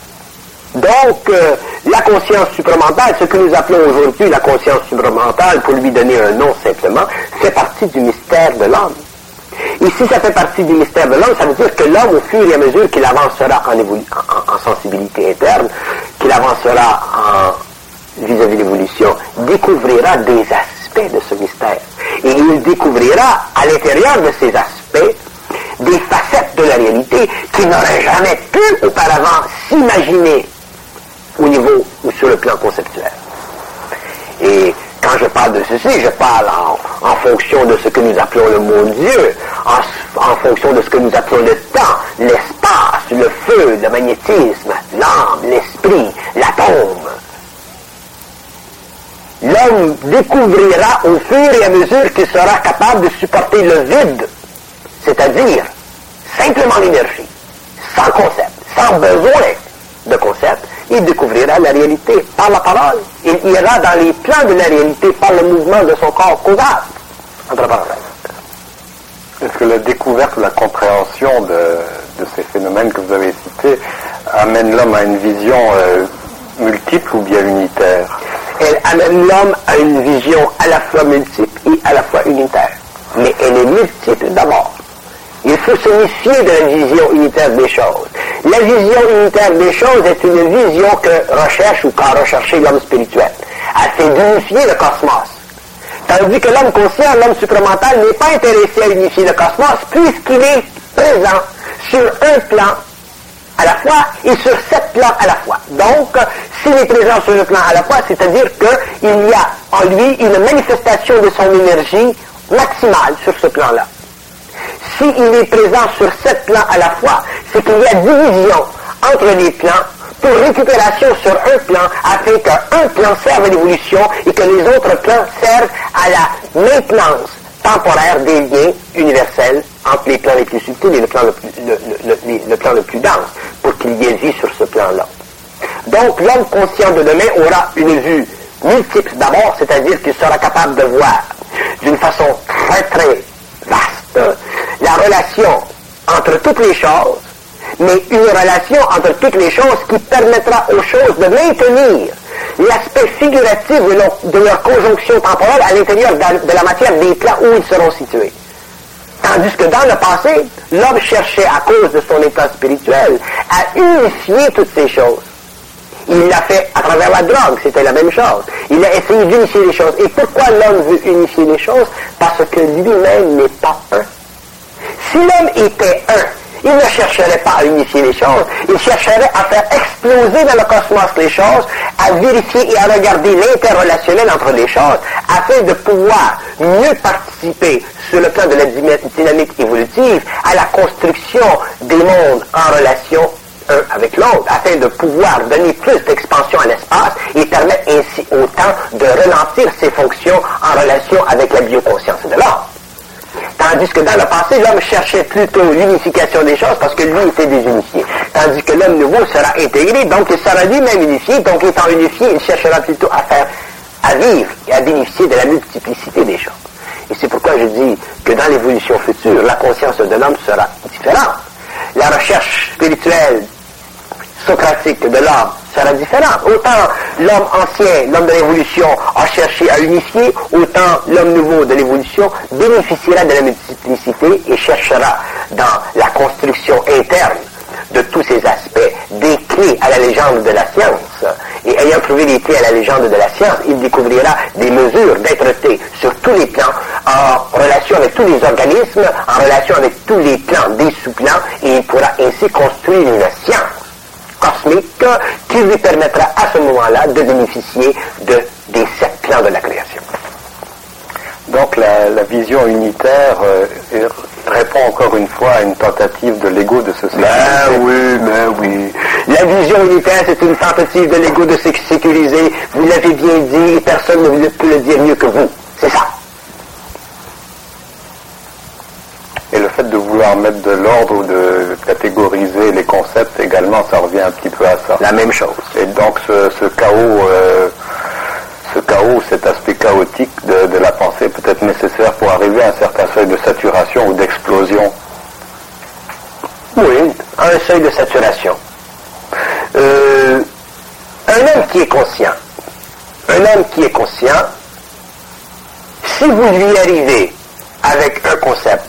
Donc, la conscience supramentale, ce que nous appelons aujourd'hui la conscience supramentale, pour lui donner un nom simplement, fait partie du mystère de l'homme. Et si ça fait partie du mystère de l'homme, ça veut dire que l'homme, au fur et à mesure qu'il avancera en sensibilité interne, qu'il avancera vis-à-vis de l'évolution, découvrira des aspects de ce mystère. Et il découvrira, à l'intérieur de ces aspects, des facettes de la réalité qu'il n'aurait jamais pu auparavant s'imaginer au niveau ou sur le plan conceptuel. Et quand je parle de ceci, je parle en fonction de ce que nous appelons le monde Dieu, en fonction de ce que nous appelons le temps, l'espace, le feu, le magnétisme, l'âme, l'esprit, l'atome. L'homme découvrira au fur et à mesure qu'il sera capable de supporter le vide, c'est-à-dire simplement l'énergie, sans concept, sans besoin de concept, il découvrira la réalité par la parole. Il ira dans les plans de la réalité par le mouvement de son corps causal. Entre parenthèses. Est-ce que la découverte, la compréhension de ces phénomènes que vous avez cités amène l'homme à une vision multiple ou bien unitaire? Elle amène l'homme à une vision à la fois multiple et à la fois unitaire. Mais elle est multiple d'abord. Il faut se méfier de la vision unitaire des choses. La vision unitaire des choses est une vision que recherche ou qu'a recherché l'homme spirituel. Elle fait d'unifier le cosmos. Tandis que l'homme conscient, l'homme supramental, n'est pas intéressé à unifier le cosmos puisqu'il est présent sur un plan à la fois et sur 7 plans à la fois. Donc, s'il est présent sur un plan à la fois, c'est-à-dire qu'il y a en lui une manifestation de son énergie maximale sur ce plan-là. S'il est présent sur 7 plans à la fois, c'est qu'il y a division entre les plans pour récupération sur un plan afin qu'un plan serve à l'évolution et que les autres plans servent à la maintenance temporaire des liens universels entre les plans les plus subtils et le plan le plus dense pour qu'il y ait vie sur ce plan-là. Donc l'homme conscient de demain aura une vue multiple d'abord, c'est-à-dire qu'il sera capable de voir d'une façon très très vaste la relation entre toutes les choses, mais une relation entre toutes les choses qui permettra aux choses de maintenir l'aspect figuratif de leur conjonction temporelle à l'intérieur de la matière des plans où ils seront situés. Tandis que dans le passé, l'homme cherchait, à cause de son état spirituel, à unifier toutes ces choses. Il l'a fait à travers la drogue, c'était la même chose. Il a essayé d'unifier les choses. Et pourquoi l'homme veut unifier les choses? Parce que lui-même n'est pas un. Si l'homme était un, il ne chercherait pas à unifier les choses, il chercherait à faire exploser dans le cosmos les choses, à vérifier et à regarder l'interrelationnel entre les choses, afin de pouvoir mieux participer sur le plan de la dynamique évolutive à la construction des mondes en relation un avec l'autre, afin de pouvoir donner plus d'expansion à l'espace et permettre ainsi au temps de ralentir ses fonctions en relation avec la bioconscience de l'homme. Tandis que dans le passé, l'homme cherchait plutôt l'unification des choses parce que lui était désunifié. Tandis que l'homme nouveau sera intégré, donc il sera lui-même unifié, donc étant unifié, il cherchera plutôt à vivre et à bénéficier de la multiplicité des choses. Et c'est pourquoi je dis que dans l'évolution future, la conscience de l'homme sera différente. La recherche spirituelle socratique de l'homme sera différente. Autant l'homme ancien, l'homme de l'évolution, a cherché à unifier, autant l'homme nouveau de l'évolution bénéficiera de la multiplicité et cherchera dans la construction interne de tous ces aspects des clés à la légende de la science. Et ayant trouvé les clés à la légende de la science, il découvrira des mesures d'être-té sur tous les plans, en relation avec tous les organismes, en relation avec tous les plans des sous-plans, et il pourra ainsi construire une science cosmique qui lui permettra à ce moment-là de bénéficier des 7 plans de la création. Donc la vision unitaire répond encore une fois à une tentative de l'ego de se sécuriser. Ben oui. La vision unitaire, c'est une tentative de l'ego de se sécuriser. Vous l'avez bien dit, personne ne peut le dire mieux que vous. C'est ça. Et le fait de vouloir mettre de l'ordre ou de catégoriser les concepts également, ça revient un petit peu à ça. La même chose. Et donc ce chaos, cet aspect chaotique de la pensée peut être nécessaire pour arriver à un certain seuil de saturation ou d'explosion. Oui, un seuil de saturation. Un homme qui est conscient, si vous lui arrivez avec un concept,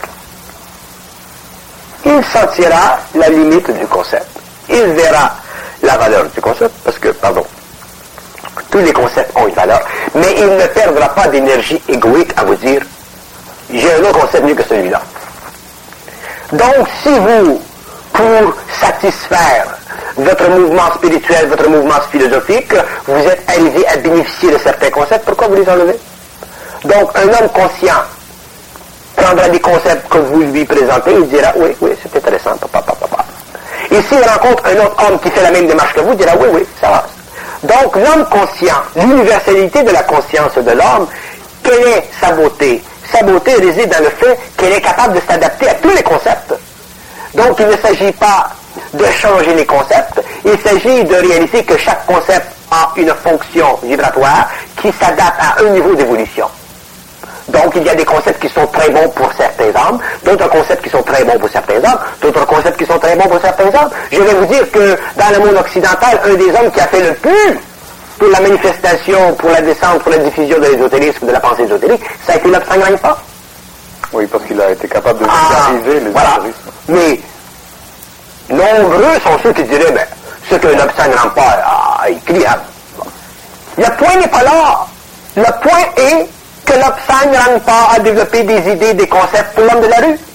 il sentira la limite du concept. Il verra la valeur du concept, parce que, tous les concepts ont une valeur, mais il ne perdra pas d'énergie égoïque à vous dire « j'ai un autre concept mieux que celui-là ». Donc, si vous, pour satisfaire votre mouvement spirituel, votre mouvement philosophique, vous êtes arrivé à bénéficier de certains concepts, pourquoi vous les enlevez? Donc, un homme conscient prendra des concepts que vous lui présentez, il dira « oui, c'est intéressant, papa. » Et s'il rencontre un autre homme qui fait la même démarche que vous, il dira « oui, ça va. » Donc, l'homme conscient, l'universalité de la conscience de l'homme, quelle est sa beauté? Sa beauté réside dans le fait qu'elle est capable de s'adapter à tous les concepts. Donc, il ne s'agit pas de changer les concepts, Il s'agit de réaliser que chaque concept a une fonction vibratoire qui s'adapte à un niveau d'évolution. Donc, il y a des concepts qui sont très bons pour certains hommes, d'autres concepts qui sont très bons pour certains hommes, d'autres concepts qui sont très bons pour certains hommes. Je vais vous dire que dans le monde occidental, un des hommes qui a fait le plus pour la manifestation, pour la descente, pour la diffusion de l'ésotérisme, de la pensée ésotérique, ça a été Lobsang Rampa. Oui, parce qu'il a été capable de vulgariser l'ésotérisme. Mais nombreux sont ceux qui diraient, ben, ce que Lobsang Rampa a écrit, le point n'est pas là. Le point est que Lobsang Rampa a développé des idées, des concepts pour l'homme de la rue.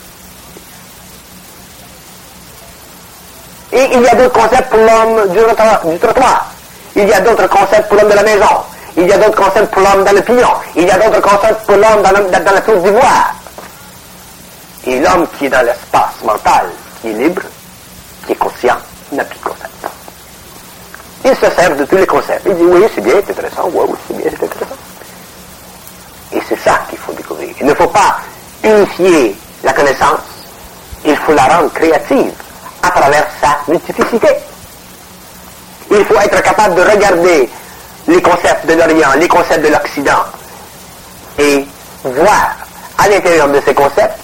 Et il y a d'autres concepts pour l'homme du trottoir. Il y a d'autres concepts pour l'homme de la maison. Il y a d'autres concepts pour l'homme dans le pignon. Il y a d'autres concepts pour l'homme dans la tour d'ivoire. Et l'homme qui est dans l'espace mental, qui est libre, qui est conscient, n'a plus de concept. Il se sert de tous les concepts. Il dit, oui, c'est bien, c'est intéressant. Oui, c'est bien, c'est intéressant. Et c'est ça qu'il faut découvrir. Il ne faut pas unifier la connaissance. Il faut la rendre créative à travers sa multiplicité. Il faut être capable de regarder les concepts de l'Orient, les concepts de l'Occident, et voir à l'intérieur de ces concepts,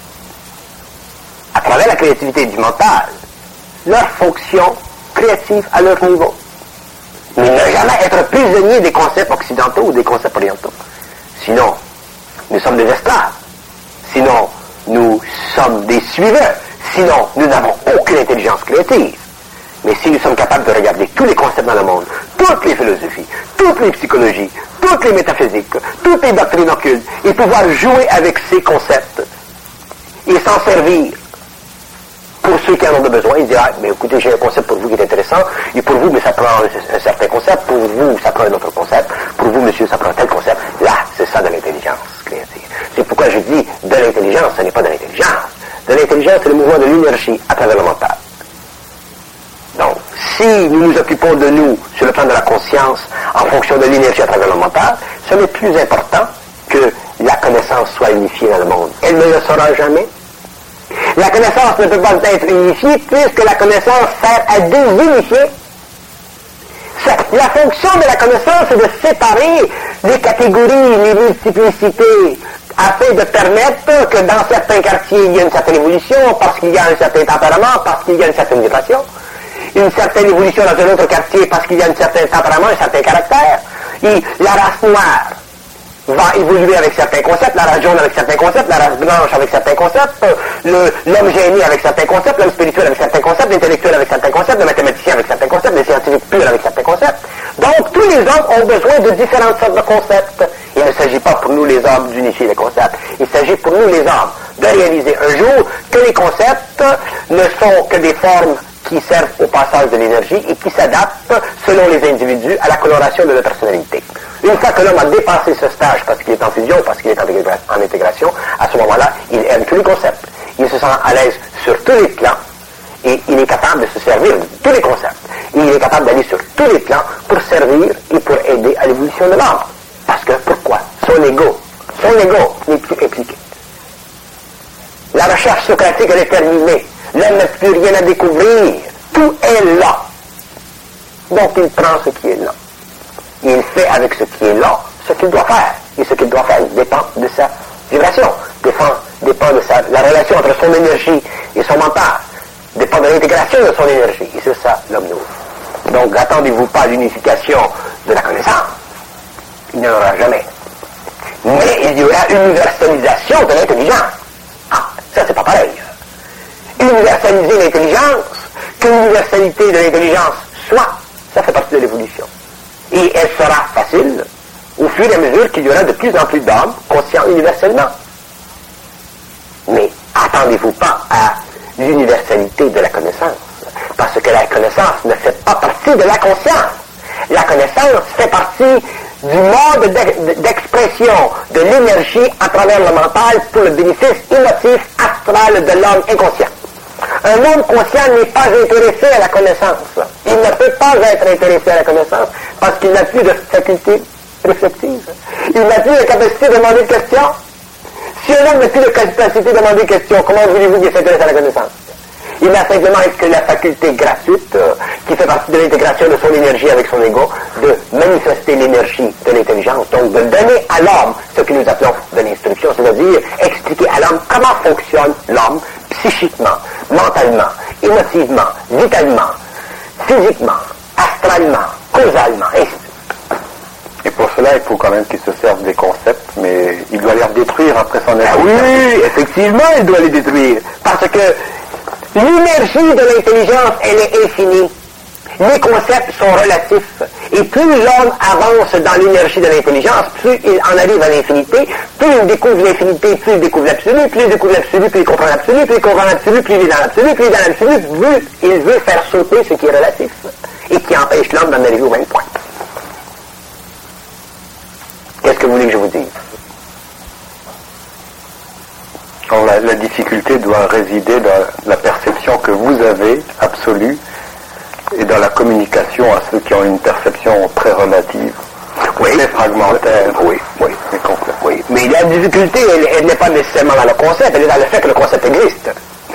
à travers la créativité du mental, leur fonction créative à leur niveau. Mais ne jamais être prisonnier des concepts occidentaux ou des concepts orientaux. Sinon, nous sommes des esclaves. Sinon, nous sommes des suiveurs. Sinon, nous n'avons aucune intelligence créative. Mais si nous sommes capables de regarder tous les concepts dans le monde, toutes les philosophies, toutes les psychologies, toutes les métaphysiques, toutes les doctrines occultes, et pouvoir jouer avec ces concepts et s'en servir pour ceux qui en ont besoin, ils disent, ah, mais écoutez, j'ai un concept pour vous qui est intéressant, et pour vous, mais ça prend un certain concept, pour vous, ça prend un autre concept, pour vous, monsieur, ça prend un tel concept. Là, c'est ça de l'intelligence créative. C'est pourquoi je dis de l'intelligence, ce n'est pas de l'intelligence. De l'intelligence, c'est le mouvement de l'énergie à travers le mental. Donc, si nous nous occupons de nous sur le plan de la conscience en fonction de l'énergie à travers le mental, ce n'est plus important que la connaissance soit unifiée dans le monde. Elle ne le sera jamais. La connaissance ne peut pas être unifiée puisque la connaissance sert à désunifier. La fonction de la connaissance est de séparer les catégories, les multiplicités, afin de permettre que dans certains quartiers, il y a une certaine évolution, parce qu'il y a un certain tempérament, parce qu'il y a une certaine vibration. Une certaine évolution dans un autre quartier parce qu'il y a un certain tempérament, un certain caractère. Et la race noire va évoluer avec certains concepts, la race jaune avec certains concepts, la race blanche avec certains concepts, l'homme génie avec certains concepts, l'homme spirituel avec certains concepts, l'intellectuel avec certains concepts, le mathématicien avec certains concepts, les scientifiques purs avec certains concepts. Donc, tous les hommes ont besoin de différentes sortes de concepts. Il ne s'agit pas pour nous les hommes d'unifier les concepts. Il s'agit pour nous les hommes de réaliser un jour que les concepts ne sont que des formes qui servent au passage de l'énergie et qui s'adaptent, selon les individus, à la coloration de leur personnalité. Une fois que l'homme a dépassé ce stage parce qu'il est en fusion, parce qu'il est en intégration, à ce moment-là, il aime tous les concepts. Il se sent à l'aise sur tous les plans et il est capable de se servir de tous les concepts. Et il est capable d'aller sur tous les plans pour servir et pour aider à l'évolution de l'homme. Parce que, pourquoi? Son ego n'est plus impliqué. La recherche socratique, elle est terminée. L'homme n'a plus rien à découvrir. Tout est là. Donc il prend ce qui est là. Et il fait avec ce qui est là ce qu'il doit faire. Et ce qu'il doit faire dépend de sa vibration, dépend de la relation entre son énergie et son mental, dépend de l'intégration de son énergie. Et c'est ça l'homme nouveau. Donc attendez-vous pas à l'unification de la connaissance. Il n'y en aura jamais. Mais il y aura une universalisation de l'intelligence. Ah, ça c'est pas pareil. Universaliser l'intelligence, que l'universalité de l'intelligence soit, ça fait partie de l'évolution. Et elle sera facile au fur et à mesure qu'il y aura de plus en plus d'hommes conscients universellement. Mais attendez-vous pas à l'universalité de la connaissance, parce que la connaissance ne fait pas partie de la conscience. La connaissance fait partie du mode d'expression de l'énergie à travers le mental pour le bénéfice émotif astral de l'homme inconscient. Un homme conscient n'est pas intéressé à la connaissance. Il ne peut pas être intéressé à la connaissance parce qu'il n'a plus de faculté réflexive. Il n'a plus de capacité de demander de questions. Si un homme n'a plus de capacité de demander de questions, comment voulez-vous qu'il s'intéresse à la connaissance? Il n'a simplement que la faculté gratuite, qui fait partie de l'intégration de son énergie avec son ego, de manifester l'énergie de l'intelligence, donc de donner à l'homme ce que nous appelons de l'instruction, c'est-à-dire expliquer à l'homme comment fonctionne l'homme psychiquement, mentalement, émotivement, vitalement, physiquement, astralement, causalement, ainsi de suite. Et pour cela, il faut quand même qu'il se serve des concepts, mais il doit les détruire après son énergie. Oui, effectivement, il doit les détruire. Parce que l'énergie de l'intelligence, elle est infinie. Les concepts sont relatifs. Et plus l'homme avance dans l'énergie de l'intelligence, plus il en arrive à l'infinité, plus il découvre l'infinité, plus il découvre l'absolu, plus il découvre l'absolu, plus il comprend l'absolu, plus il comprend l'absolu, plus il est dans l'absolu, plus il est dans l'absolu, il veut faire sauter ce qui est relatif et qui empêche l'homme d'en arriver au même point. Qu'est-ce que vous voulez que je vous dise? Alors, la difficulté doit résider dans la perception que vous avez, absolue, et dans la communication à ceux qui ont une perception très relative, très fragmentaire. Oui. Mais la difficulté, elle n'est pas nécessairement dans le concept, elle est dans le fait que le concept existe.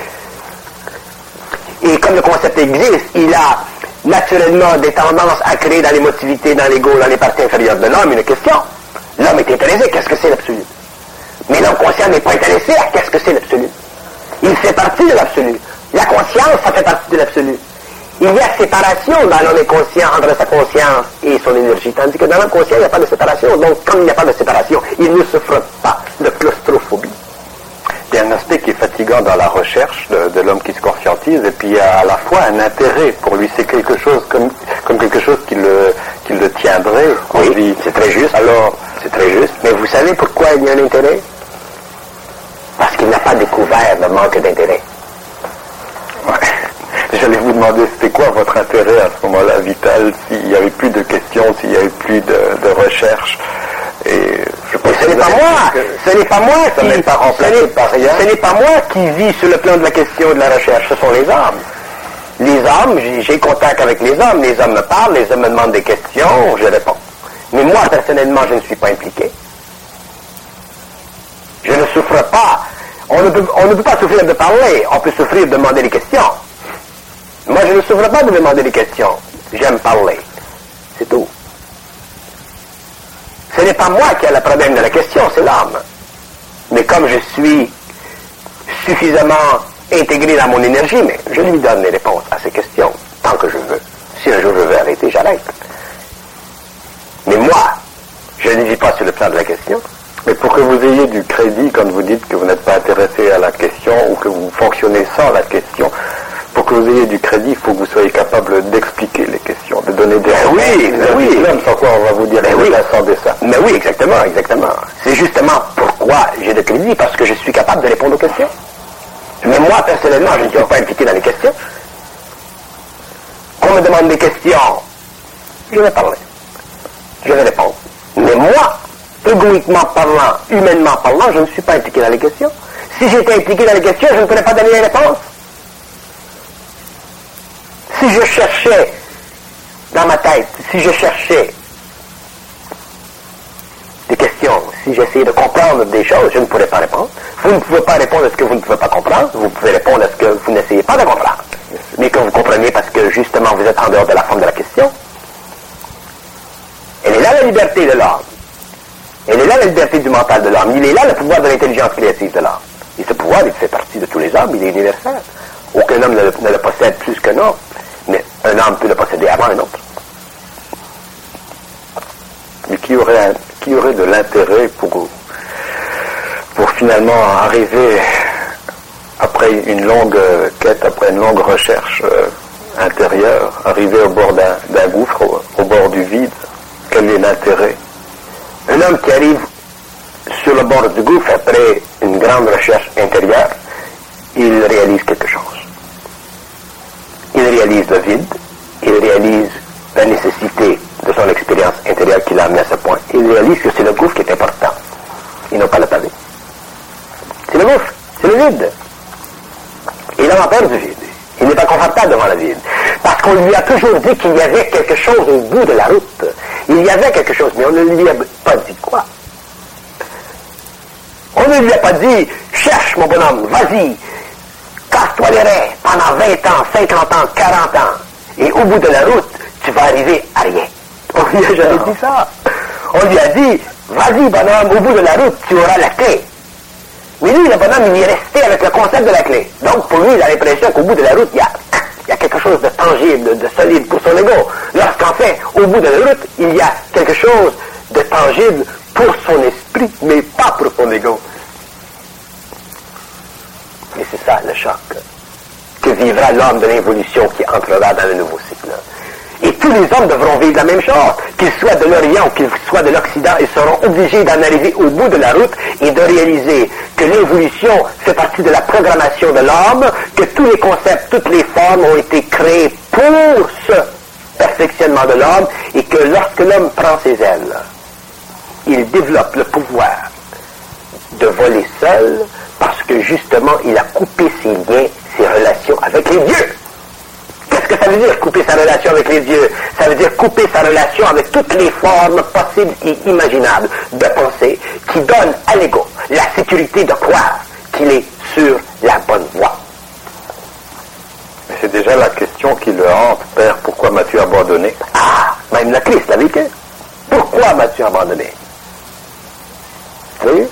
Et comme le concept existe, il a naturellement des tendances à créer dans l'émotivité, dans l'ego, dans les parties inférieures de l'homme une question. L'homme est intéressé, qu'est-ce que c'est l'absolu? Mais l'homme conscient n'est pas intéressé à qu'est-ce que c'est l'absolu. Il fait partie de l'absolu. La conscience, ça fait partie de l'absolu. Il y a séparation dans l'homme inconscient entre sa conscience et son énergie, tandis que dans l'homme conscient, il n'y a pas de séparation. Donc, comme il n'y a pas de séparation, il ne souffre pas de claustrophobie. Il y a un aspect qui est fatigant dans la recherche de l'homme qui se conscientise, et puis il y a à la fois un intérêt pour lui, c'est quelque chose comme quelque chose qui le tiendrait. Oui, c'est très juste. Alors, c'est très juste. Mais vous savez pourquoi il y a un intérêt? Parce qu'il n'a pas découvert le manque d'intérêt. J'allais vous demander, c'était quoi votre intérêt à ce moment-là, vital, s'il n'y avait plus de questions, s'il n'y avait plus de recherche. Et ce n'est pas moi, ce n'est pas moi qui vis sur le plan de la question et de la recherche, ce sont les hommes. Les hommes, j'ai contact avec les hommes me parlent, les hommes me demandent des questions, je réponds. Mais moi, personnellement, je ne suis pas impliqué. Je ne souffre pas. On ne peut pas souffrir de parler, on peut souffrir de demander des questions. Moi, je ne souffre pas de demander des questions. J'aime parler. C'est tout. Ce n'est pas moi qui ai le problème de la question, c'est l'homme. Mais comme je suis suffisamment intégré dans mon énergie, mais je lui donne les réponses à ces questions, tant que je veux. Si un jour je veux arrêter, j'arrête. Mais moi, je ne vis pas sur le plan de la question. Mais pour que vous ayez du crédit, quand vous dites que vous n'êtes pas intéressé à la question, ou que vous fonctionnez sans la question, pour que vous ayez du crédit, il faut que vous soyez capable d'expliquer les questions, de donner des réponses. Oui. Même sans quoi on va vous dire sans dessin. Mais oui, exactement. C'est justement pourquoi j'ai de crédit, parce que je suis capable de répondre aux questions. Mais moi, personnellement, je ne suis pas impliqué dans les questions. Qu'on me demande des questions, je vais parler. Je vais répondre. Mais moi, égoïquement parlant, humainement parlant, je ne suis pas impliqué dans les questions. Si j'étais impliqué dans les questions, je ne pourrais pas donner les réponses. Si je cherchais dans ma tête, si je cherchais des questions, si j'essayais de comprendre des choses, je ne pourrais pas répondre. Vous ne pouvez pas répondre à ce que vous ne pouvez pas comprendre, vous pouvez répondre à ce que vous n'essayez pas de comprendre, mais que vous comprenez parce que justement vous êtes en dehors de la forme de la question. Elle est là la liberté de l'homme. Elle est là la liberté du mental de l'homme. Il est là le pouvoir de l'intelligence créative de l'homme. Et ce pouvoir, il fait partie de tous les hommes, il est universel. Aucun homme ne le possède plus qu'un autre, mais un homme peut le posséder avant un autre. Mais qui aurait de l'intérêt pour finalement arriver, après une longue quête, après une longue recherche intérieure, arriver au bord d'un gouffre, au bord du vide? Quel est l'intérêt? Un homme qui arrive sur le bord du gouffre après une grande recherche intérieure, il réalise quelque chose. Il réalise le vide, il réalise la nécessité de son expérience intérieure qui l'a amené à ce point. Il réalise que c'est le gouffre qui est important, et non pas le pavé. C'est le gouffre, c'est le vide. Et il a peur du vide. Il n'est pas confortable devant le vide. Parce qu'on lui a toujours dit qu'il y avait quelque chose au bout de la route. Il y avait quelque chose, mais on ne lui a pas dit quoi. On ne lui a pas dit, cherche mon bonhomme, vas-y, casse-toi les reins pendant 20 ans, 50 ans, 40 ans, et au bout de la route, tu vas arriver à rien. On lui a jamais dit ça. On lui a dit, vas-y bonhomme, au bout de la route, tu auras la clé. Mais lui, le bonhomme, il est resté avec le concept de la clé. Donc, pour lui, il a l'impression qu'au bout de la route, il y a quelque chose de tangible, de solide pour son ego. Lorsqu'en fait, au bout de la route, il y a quelque chose de tangible pour son esprit, mais pas pour son ego. Et c'est ça le choc que vivra l'homme de l'évolution qui entrera dans le nouveau cycle. Et tous les hommes devront vivre la même chose. Qu'ils soient de l'Orient ou qu'ils soient de l'Occident, ils seront obligés d'en arriver au bout de la route et de réaliser que l'évolution fait partie de la programmation de l'homme, que tous les concepts, toutes les formes ont été créés pour ce perfectionnement de l'homme et que lorsque l'homme prend ses ailes, il développe le pouvoir de voler seul parce que justement il a coupé ses liens, ses relations avec les dieux. Qu'est-ce que ça veut dire, couper sa relation avec les dieux? Ça veut dire couper sa relation avec toutes les formes possibles et imaginables de pensée qui donnent à l'ego la sécurité de croire qu'il est sur la bonne voie. C'est déjà la question qui le hante, Père, pourquoi m'as-tu abandonné? Ah, même le Christ l'a vécu. Pourquoi m'as-tu abandonné? Oui?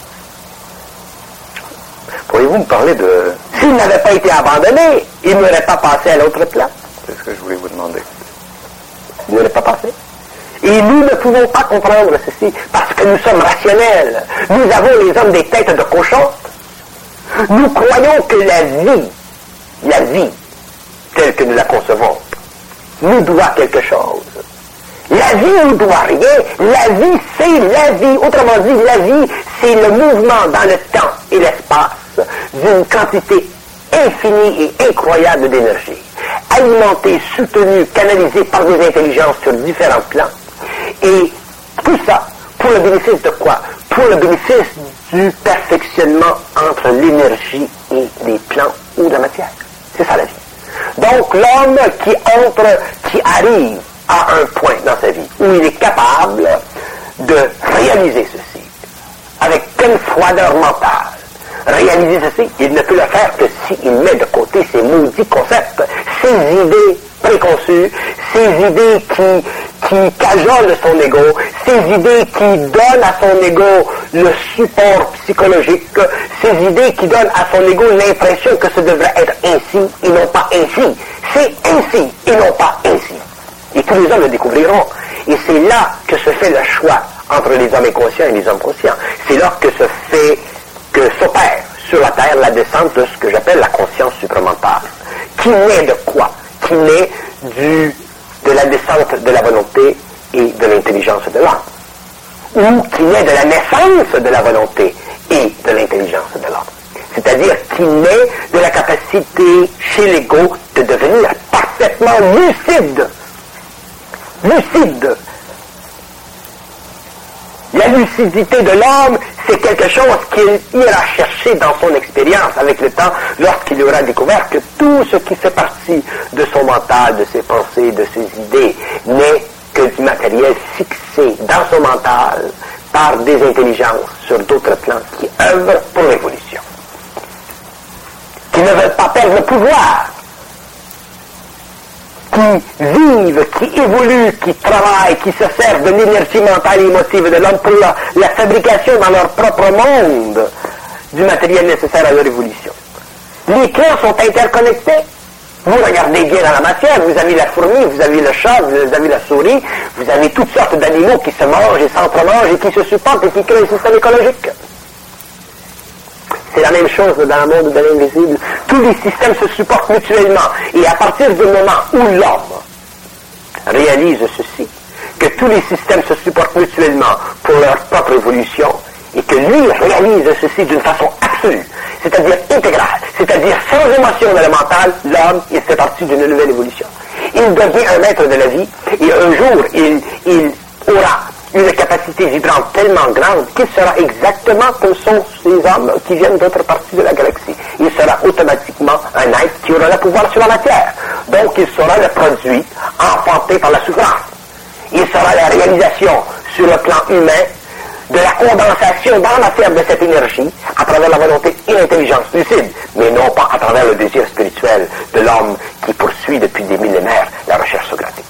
Pourriez-vous me parler de... S'il n'avait pas été abandonné, il n'aurait pas passé à l'autre plan. C'est ce que je voulais vous demander. Il n'aurait pas passé. Et nous ne pouvons pas comprendre ceci parce que nous sommes rationnels. Nous avons les hommes des têtes de cochon. Nous croyons que la vie telle que nous la concevons, nous doit quelque chose. La vie ne doit rien. La vie, c'est la vie. Autrement dit, la vie, c'est le mouvement dans le temps et l'espace d'une quantité infinie et incroyable d'énergie, alimentée, soutenue, canalisée par des intelligences sur différents plans. Et tout ça, pour le bénéfice de quoi? Pour le bénéfice du perfectionnement entre l'énergie et les plans ou la matière. C'est ça la vie. Donc l'homme qui arrive à un point dans sa vie où il est capable de réaliser ceci avec quelle froideur mentale. Réaliser ceci, il ne peut le faire que s'il met de côté ses maudits concepts, ses idées préconçues, ses idées qui cajolent son ego, ses idées qui donnent à son ego le support psychologique, ces idées qui donnent à son ego l'impression que ce devrait être ainsi et non pas ainsi. C'est ainsi et non pas ainsi. Et tous les hommes le découvriront. Et c'est là que se fait le choix entre les hommes inconscients et les hommes conscients. C'est là que s'opère sur la Terre la descente de ce que j'appelle la conscience supramentale. Qui naît de quoi? Qui naît de la descente de la volonté et de l'intelligence de l'homme. Ou qui naît de la naissance de la volonté et de l'intelligence de l'homme. C'est-à-dire qui naît de la capacité chez l'ego de devenir parfaitement lucide. Lucide. La lucidité de l'homme, c'est quelque chose qu'il ira chercher dans son expérience avec le temps lorsqu'il aura découvert que tout ce qui fait partie de son mental, de ses pensées, de ses idées, n'est que du matériel fixé dans son mental par des intelligences sur d'autres plans qui œuvrent pour l'évolution. Qui ne veulent pas perdre le pouvoir. Qui vivent, qui évoluent, qui travaillent, qui se servent de l'énergie mentale et émotive de l'homme pour la fabrication dans leur propre monde du matériel nécessaire à leur évolution. Les clans sont interconnectés. Vous regardez bien dans la matière, vous avez la fourmi, vous avez le chat, vous avez la souris, vous avez toutes sortes d'animaux qui se mangent et s'entremangent et qui se supportent et qui créent un système écologique. C'est la même chose dans le monde de l'invisible. Tous les systèmes se supportent mutuellement. Et à partir du moment où l'homme réalise ceci, que tous les systèmes se supportent mutuellement pour leur propre évolution, et que lui réalise ceci d'une façon absolue, c'est-à-dire intégrale, c'est-à-dire sans émotion dans le mental, l'homme, il fait partie d'une nouvelle évolution. Il devient un maître de la vie, et un jour, il aura une capacité vibrante tellement grande qu'il sera exactement comme sont ces hommes qui viennent d'autres parties de la galaxie. Il sera automatiquement un être qui aura le pouvoir sur la matière. Donc il sera le produit enfanté par la souffrance. Il sera la réalisation sur le plan humain de la condensation dans la matière de cette énergie à travers la volonté et l'intelligence lucide, mais non pas à travers le désir spirituel de l'homme qui poursuit depuis des millénaires la recherche socratique.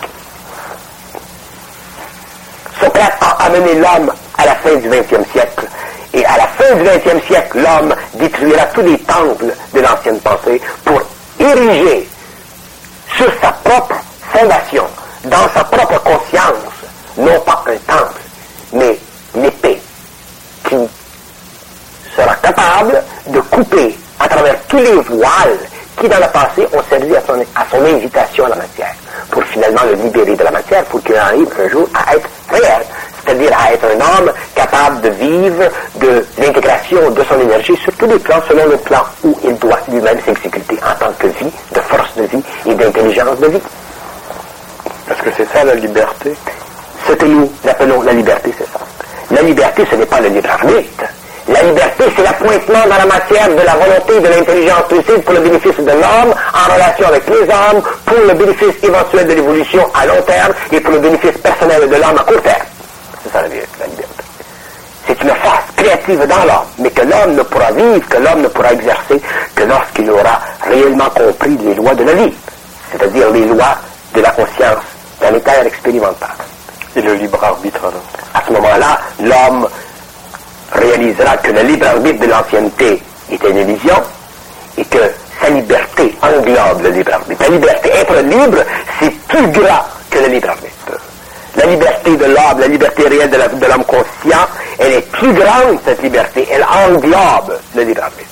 Socrate a amené l'homme à la fin du XXe siècle, et à la fin du XXe siècle, l'homme détruira tous les temples de l'ancienne pensée pour ériger sur sa propre fondation, dans sa propre conscience, non pas un temple, mais l'épée qui sera capable de couper à travers tous les voiles qui dans le passé ont servi à son invitation à la matière, pour finalement le libérer de la matière, pour qu'il arrive un jour à être réel, c'est-à-dire à être un homme capable de vivre de l'intégration de son énergie sur tous les plans, selon le plan où il doit lui-même s'exécuter en tant que vie, de force de vie et d'intelligence de vie. Est-ce que c'est ça la liberté? Ce que nous appelons la liberté, c'est ça. La liberté, ce n'est pas le libre arbitre. La liberté, c'est l'appointement dans la matière de la volonté et de l'intelligence lucide pour le bénéfice de l'homme, en relation avec les hommes, pour le bénéfice éventuel de l'évolution à long terme et pour le bénéfice personnel de l'homme à court terme. C'est ça la liberté. C'est une force créative dans l'homme, mais que l'homme ne pourra vivre, que l'homme ne pourra exercer que lorsqu'il aura réellement compris les lois de la vie, c'est-à-dire les lois de la conscience planétaire expérimentale. Et le libre arbitre alors? À ce moment-là, l'homme réalisera que le libre arbitre de l'ancienneté était une illusion et que sa liberté englobe le libre arbitre. La liberté, être libre, c'est plus grand que le libre arbitre. La liberté de l'homme, la liberté réelle de l'homme conscient, elle est plus grande, cette liberté. Elle englobe le libre arbitre.